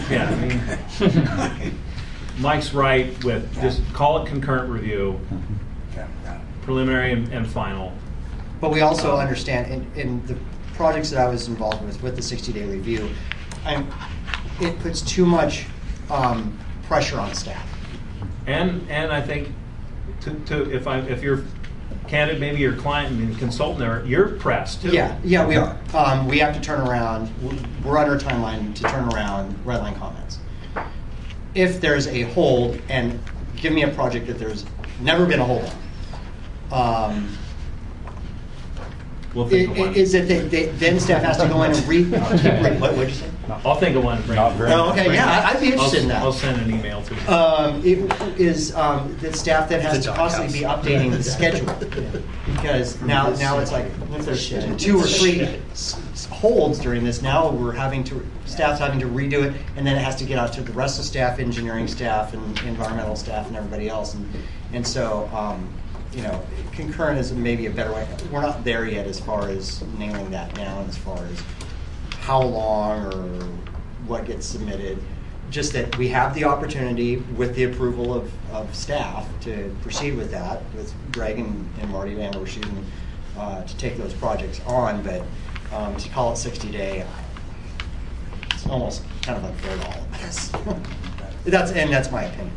I mean, Mike's right with just call it concurrent review, preliminary and final. But we also understand in the projects that I was involved with the 60-day review, it puts too much pressure on staff. And I think if you're candidate, maybe your client and consultant there, you're pressed too. Yeah, we are. We have to turn around. We're under a timeline to turn around red line comments. If there's a hold, and give me a project that there's never been a hold on. We'll think of one. Is that then staff has to go in and read? What did you say? I'll think of one. Okay, yeah, I'd be interested in that. I'll send an email to you. It is that staff then has to constantly be updating the schedule because now it's like if there's 2 or 3 holds during this, now staff's having to redo it, and then it has to get out to the rest of staff, engineering staff, and environmental staff, and everybody else, and so. You know, concurrent is maybe a better way. We're not there yet as far as nailing that down as far as how long or what gets submitted. Just that we have the opportunity with the approval of staff to proceed with that, with Greg and Marty Van Oerschusen, to take those projects on. But to call it 60-day, it's almost kind of unfair to all of us. That's my opinion.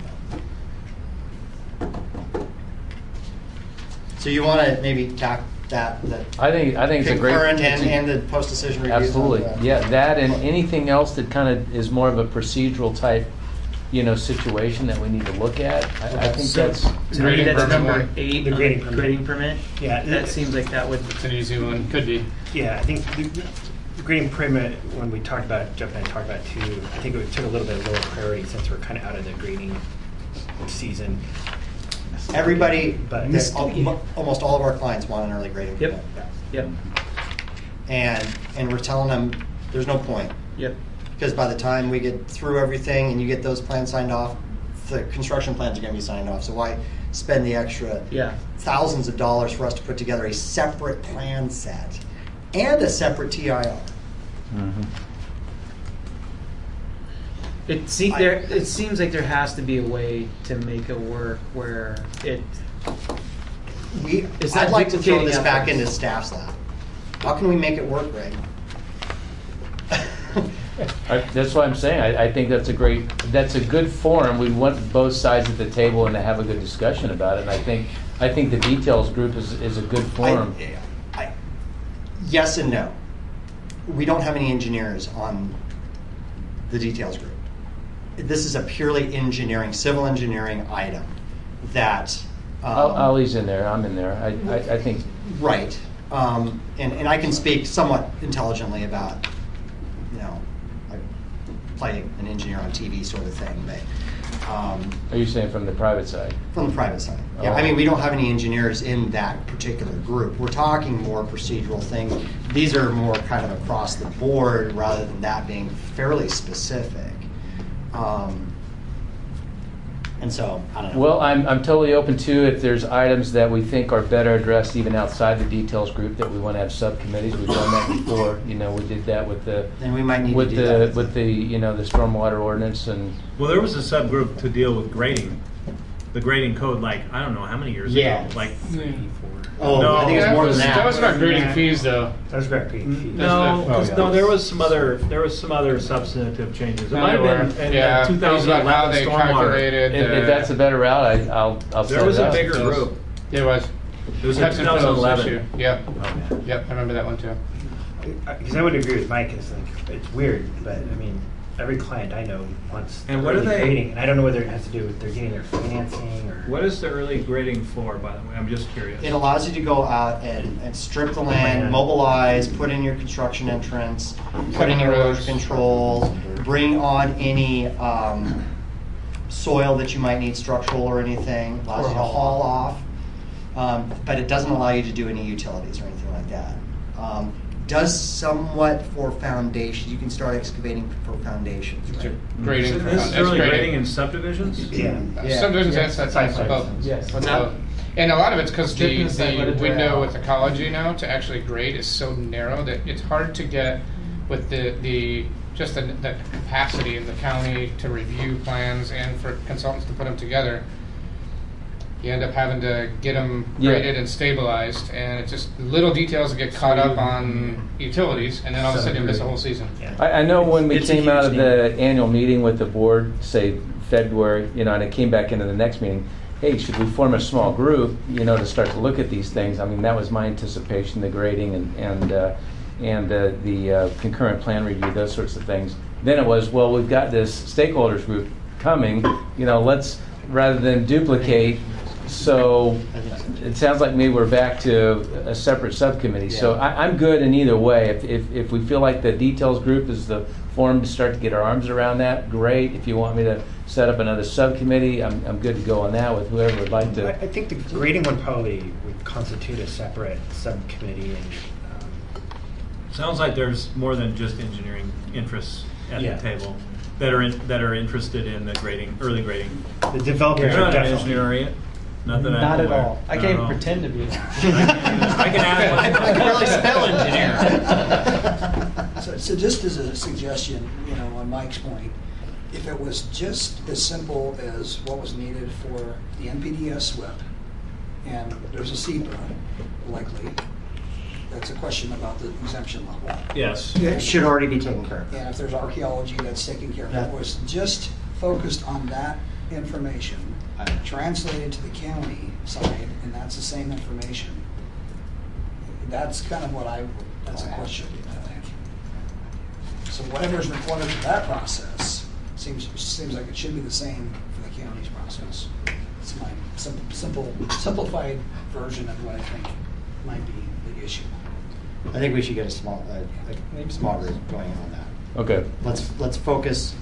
So you want to maybe tack that I think it's a great concurrent and the post-decision reviews. Absolutely, yeah. That and anything else that kind of is more of a procedural type, you know, situation that we need to look at. I think that's to me that's number 8. The grading permit. Yeah, that seems like that would. It's an easy one. Could be. Yeah, I think the grading permit, when we talked about it, Jeff and I talked about it too, I think it took a little bit of lower priority since we're kind of out of the grading season. Everybody, but almost all of our clients want an early grading permit. Yep. And we're telling them there's no point. Yep. Because by the time we get through everything and you get those plans signed off, the construction plans are going to be signed off. So why spend the extra thousands of dollars for us to put together a separate plan set and a separate TIR? Mm-hmm. It seems like there has to be a way to make it work where I'd like to throw this back into staff's lap. How can we make it work, Greg? That's what I'm saying. I think that's a good forum. We want both sides at the table and to have a good discussion about it. And I think the details group is a good forum. Yes and no. We don't have any engineers on the details group. This is a purely civil engineering item that. Ollie's in there. I'm in there. I think. Right. And I can speak somewhat intelligently about, I play an engineer on TV sort of thing. But, are you saying from the private side? From the private side. Yeah, Oh. I mean, we don't have any engineers in that particular group. We're talking more procedural things. These are more kind of across the board rather than that being fairly specific. And so, I don't know. Well, I'm totally open to if there's items that we think are better addressed even outside the details group that we want to have subcommittees. We've done that before. We did that with the then we might need with to do the that. with the the stormwater ordinance and. Well, there was a subgroup to deal with grading, the grading code. Like I don't know how many years Yeah. ago. Like 3, 4. Oh, no, I think it's more than that. That was about grading fees, though. That was about grading fees. No, That's no, there was some other substantive changes. It might have been in Yeah, it was about 2011 how they stormwater. calculated. If that's a better route, I'll There set was it a up. bigger group. It was. It was in Cuts and fills 2011. issue. Yep. Yep, I remember that one too. Because I would agree with Mike. It's like it's weird, but I mean, every client I know wants And what are early they- grading, and I don't know whether it has to do with they're getting their financing or. What is the early grading for, by the way? I'm just curious. It allows you to go out and strip the land, mobilize, put in your construction entrance, put in your erosion controls, bring on any soil that you might need structural or anything, allows you to haul off. But it doesn't allow you to do any utilities or anything like that. Does somewhat for foundations. You can start excavating for foundations, right? Grading. So this is early grading in subdivisions? Yeah. Subdivisions and sites above. Yes. And a lot of it's because Strip inside, let the it dry window out. with ecology now to actually grade is so narrow that it's hard to get with the capacity in the county to review plans and for consultants to put them together. You end up having to get them graded and stabilized, and it's just little details that get caught up on utilities, and then all of a sudden you miss a whole season. I know when we It's a came out of huge the annual meeting with the board, say February, and it came back into the next meeting, hey, should we form a small group, to start to look at these things? I mean, that was my anticipation, the grading and the concurrent plan review, those sorts of things. Then it was, well, we've got this stakeholders group coming, let's, rather than duplicate, so it sounds like maybe we're back to a separate subcommittee. Yeah. So I'm good in either way. If we feel like the details group is the forum to start to get our arms around that, great. If you want me to set up another subcommittee, I'm good to go on that with whoever would like to. I think the grading one probably would constitute a separate subcommittee. And Sounds like there's more than just engineering interests at the table that are interested in the grading, early grading. The developers You're are not an definitely engineer, are you? Not that Not I'm at aware. all. I can't even pretend to be. I can add. I can really spell engineer. So just as a suggestion, on Mike's point, if it was just as simple as what was needed for the NPDS SWIP, and there's a SEPA, likely, that's a question about the exemption level. Yes. It should already be taken care of. And if there's archaeology, that's taken care of. If it was just focused on that information, translated to the county side, and that's the same information, that's kind of that's a question, I think. So whatever's required for that process seems like it should be the same for the county's process. It's my simplified version of what I think might be the issue. I think we should get a small group going on that. Okay. Let's focus.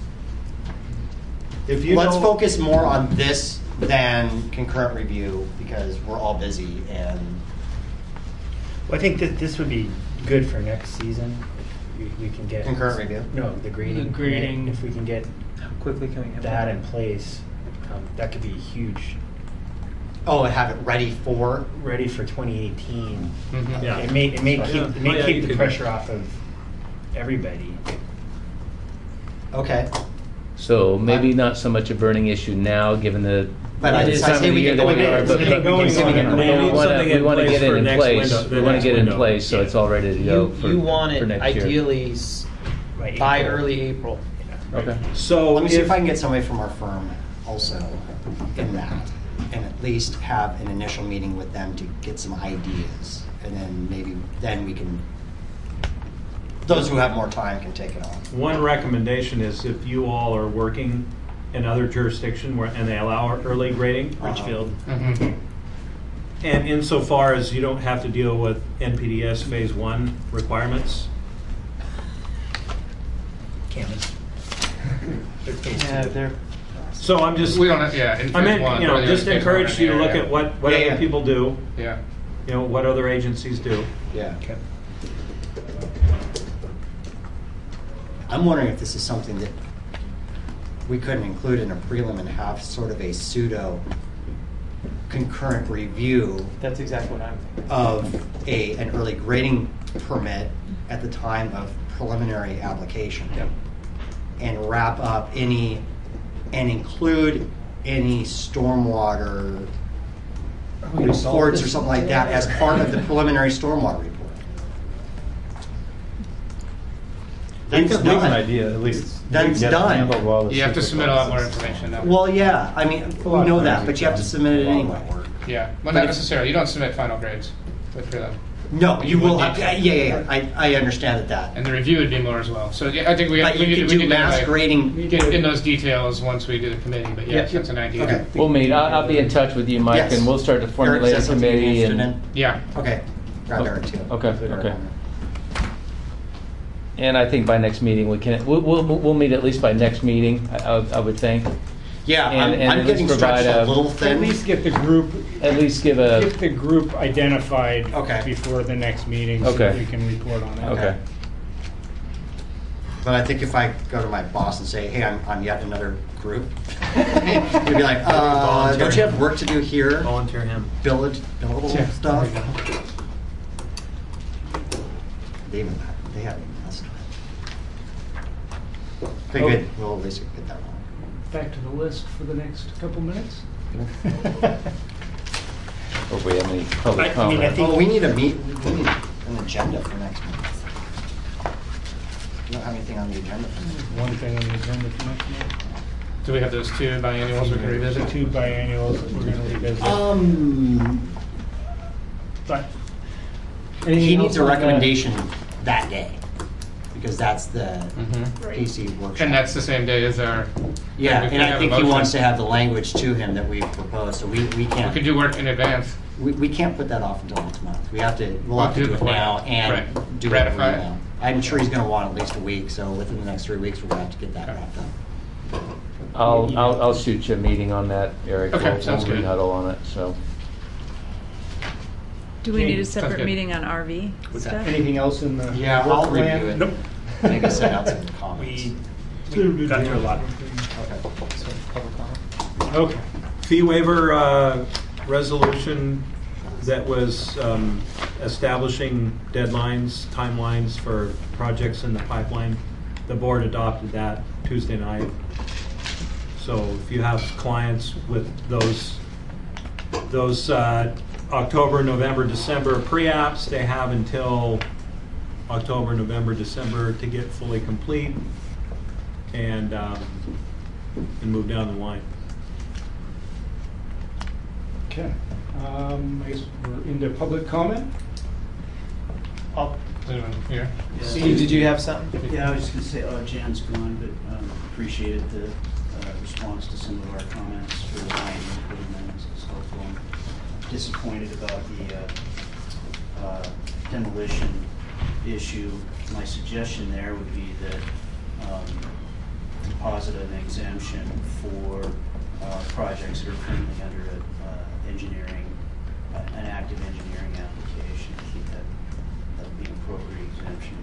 Let's focus more on this than concurrent review because we're all busy and. Well, I think that this would be good for next season. We can get concurrent review. No, the grading. The grading. If we can get How quickly can we have that in place, that could be huge. Oh, and have it ready for 2018. Mm-hmm. Yeah. It may keep you the could- pressure off of everybody. Okay. So maybe not so much a burning issue now, given the But I time say of the we year can that go we in. are, It's but gonna be going we on. want to get it in place. window, the We want to next get it in window. place so it's all ready to go You want for it next year. ideally By April. early April. Okay. So Let me see if I can get somebody from our firm also in that, and at least have an initial meeting with them to get some ideas, and then maybe then we can. Those who have more time can take it on. one recommendation is if you all are working in other jurisdiction where, and they allow early grading, Richfield. and insofar as you don't have to deal with NPDS Phase 1 requirements, Camas. Yeah, they're. so I'm just, We don't have, yeah, in I phase meant, one, you know, earlier just phase encourage one, you to yeah, look yeah. at what Yeah, other yeah. people do, Yeah. you know, what other agencies do. Yeah. I'm wondering if this is something that we couldn't include in a prelim and have sort of a pseudo concurrent review That's exactly what I'm thinking. of an early grading permit at the time of preliminary application. Yep. And wrap up and include any stormwater reports or something like that as part of the preliminary stormwater report. We can leave an done. idea, at least. Then it's done. You have to submit a lot more information now. Well, yeah, I mean, we know that, but you have to submit it anyway. Yeah, well, But not if- necessarily. You don't submit final grades with prelim. No, you will would have, need yeah, I understand that. And the review would be more as well. So yeah, I think we But you need could to do mass like, grading. get in those details once we do the committee. But yes, Yeah. that's an idea. Okay. We'll meet. I'll be in touch with you, Mike, Yes. and we'll start to Eric, is formulate that a something you're committee. interested And in? Yeah. Okay, grab Eric too. Okay, Put Eric okay. on And I think by next meeting we can. We'll meet at least by next meeting. I would think. there. Yeah, And I'm at getting least stretched provide a little At thin. least get the group, At least give a. get the group identified Okay. before the next meeting, so Okay. that we can report on it. Okay. But I think if I go to my boss and say, hey, I'm yet another group, he'd be like, don't you have work to do here? Volunteer him. Billable Yeah. stuff? They haven't even messed with it. Okay, Oh. good. We'll at least get that wrong. Back to the list for the next couple minutes. Hope we have any public I mean, I comment. think we need an agenda for next month. We don't have anything on the agenda for next month. One thing on the agenda for next month. Do we have those two biannuals we can revisit? Two biannuals that we're gonna revisit. But. He anything needs else a on that? recommendation that day, because that's the PC workshop. And that's the same day as our. Yeah, we can and I have a think he motion. wants to have the language to him that we've proposed, so we We can't. could do work in advance. We can't put that off until next month. We'll have to do it before. now and Right. do it Ratify it. now. I'm sure he's gonna want at least a week, so within the next 3 weeks, we're gonna have to get that wrapped up. I'll shoot you a meeting on that, Eric. Okay, We'll sounds good. huddle on it. So. Do we need a Sounds separate good. meeting on RV stuff? Anything else in the? Yeah, work I'll plan? review it. Nope. I think I sent out some comments. We got through a lot. Okay. Fee waiver resolution that was establishing deadlines, timelines for projects in the pipeline. The board adopted that Tuesday night. So if you have clients with those October, November, December pre-apps, they have until October, November, December to get fully complete and move down the line. Okay. I guess we're into public comment. Anyone here? Steve, did you have something? Yeah, I was just going to say, Jan's gone, but appreciated the response to some of our comments for the line input amendments. It's helpful. I'm disappointed about the demolition issue. My suggestion there would be that deposit an exemption for projects that are currently under an active engineering application. I think that would be an appropriate exemption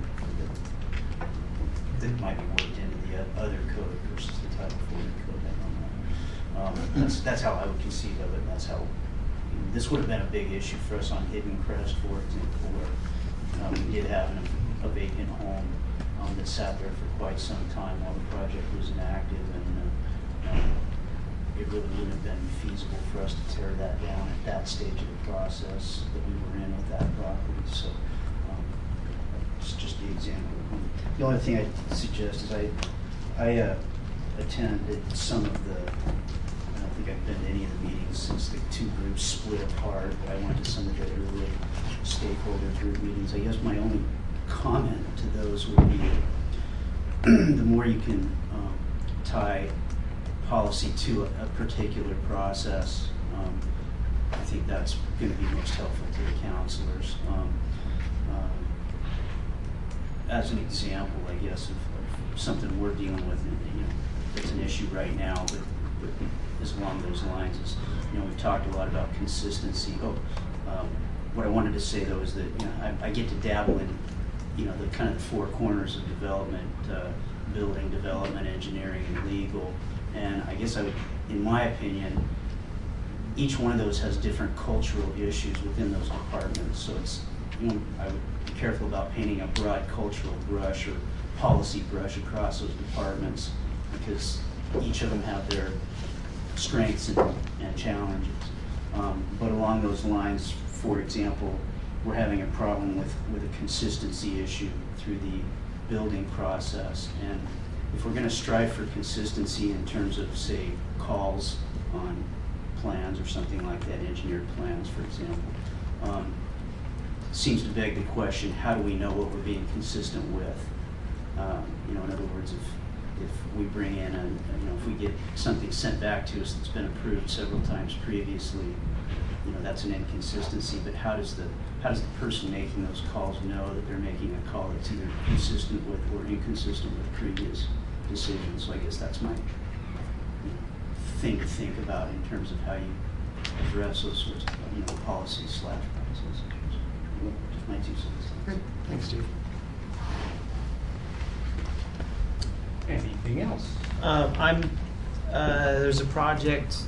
that might be worked into the other code versus the Title 40 code. I don't know. That's how I would conceive of it. That's how this would have been a big issue for us on Hidden Crest, for example, where we did have a vacant home that sat there for quite some time while the project was inactive, and it really wouldn't have been feasible for us to tear that down at that stage of the process that we were in with that property. So It's just the example. The only thing I'd suggest is I attended some of the, I don't think I've been to any of the meetings since the two groups split apart, but I went to some of the early stakeholder group meetings. I guess my only comment to those would be the more you can tie policy to a particular process, I think that's going to be most helpful to the counselors. As an example, I guess, of something we're dealing with, it's an issue right now, but is along those lines is, we've talked a lot about consistency. What I wanted to say though is that I get to dabble in the kind of the four corners of development, building, development, engineering, and legal. And I guess in my opinion, each one of those has different cultural issues within those departments. So it's, I would be careful about painting a broad cultural brush or policy brush across those departments, because each of them have their strengths and challenges. But along those lines, for example, we're having a problem with a consistency issue through the building process. And if we're going to strive for consistency in terms of, say, calls on plans or something like that, engineered plans, for example, seems to beg the question, how do we know what we're being consistent with? In other words, if we bring in if we get something sent back to us that's been approved several times previously, that's an inconsistency. But how does the person making those calls know that they're making a call that's either consistent with or inconsistent with previous decisions? So I guess that's my thing to think about in terms of how you address those sorts of policies / processes. Just my 2 cents. Great. Thanks, Steve. Anything else? There's a project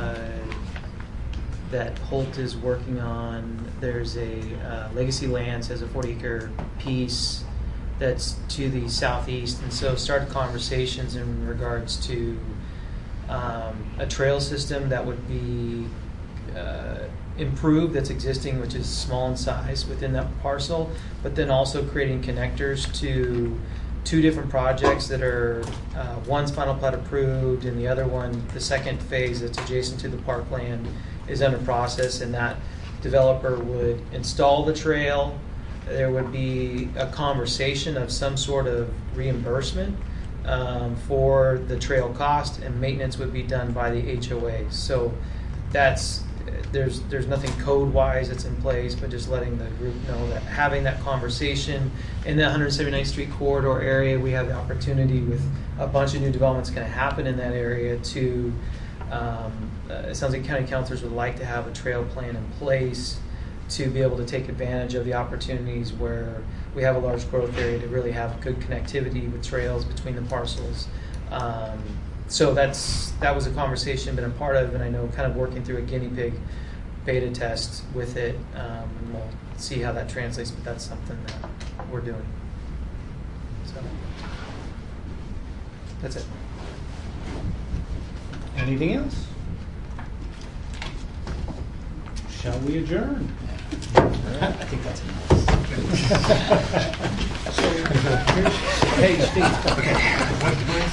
that Holt is working on. There's a Legacy Lands has a 40-acre piece that's to the southeast, and so started conversations in regards to a trail system that would be improved that's existing, which is small in size within that parcel, but then also creating connectors to 2 different projects that are, one's final plat approved, and the other one, the second phase that's adjacent to the parkland, is under process, and that developer would install the trail. There would be a conversation of some sort of reimbursement for the trail cost, and maintenance would be done by the HOA. So that's, there's nothing code-wise that's in place, but just letting the group know that having that conversation in the 179th Street corridor area, we have the opportunity with a bunch of new developments going to happen in that area to, it sounds like county councilors would like to have a trail plan in place to be able to take advantage of the opportunities where we have a large growth area to really have good connectivity with trails between the parcels. So that was a conversation been a part of, and I know kind of working through a guinea pig beta test with it, and we'll see how that translates, but that's something that we're doing. So that's it. Anything else? Shall we adjourn? I think that's enough. Hey, Steve. Okay.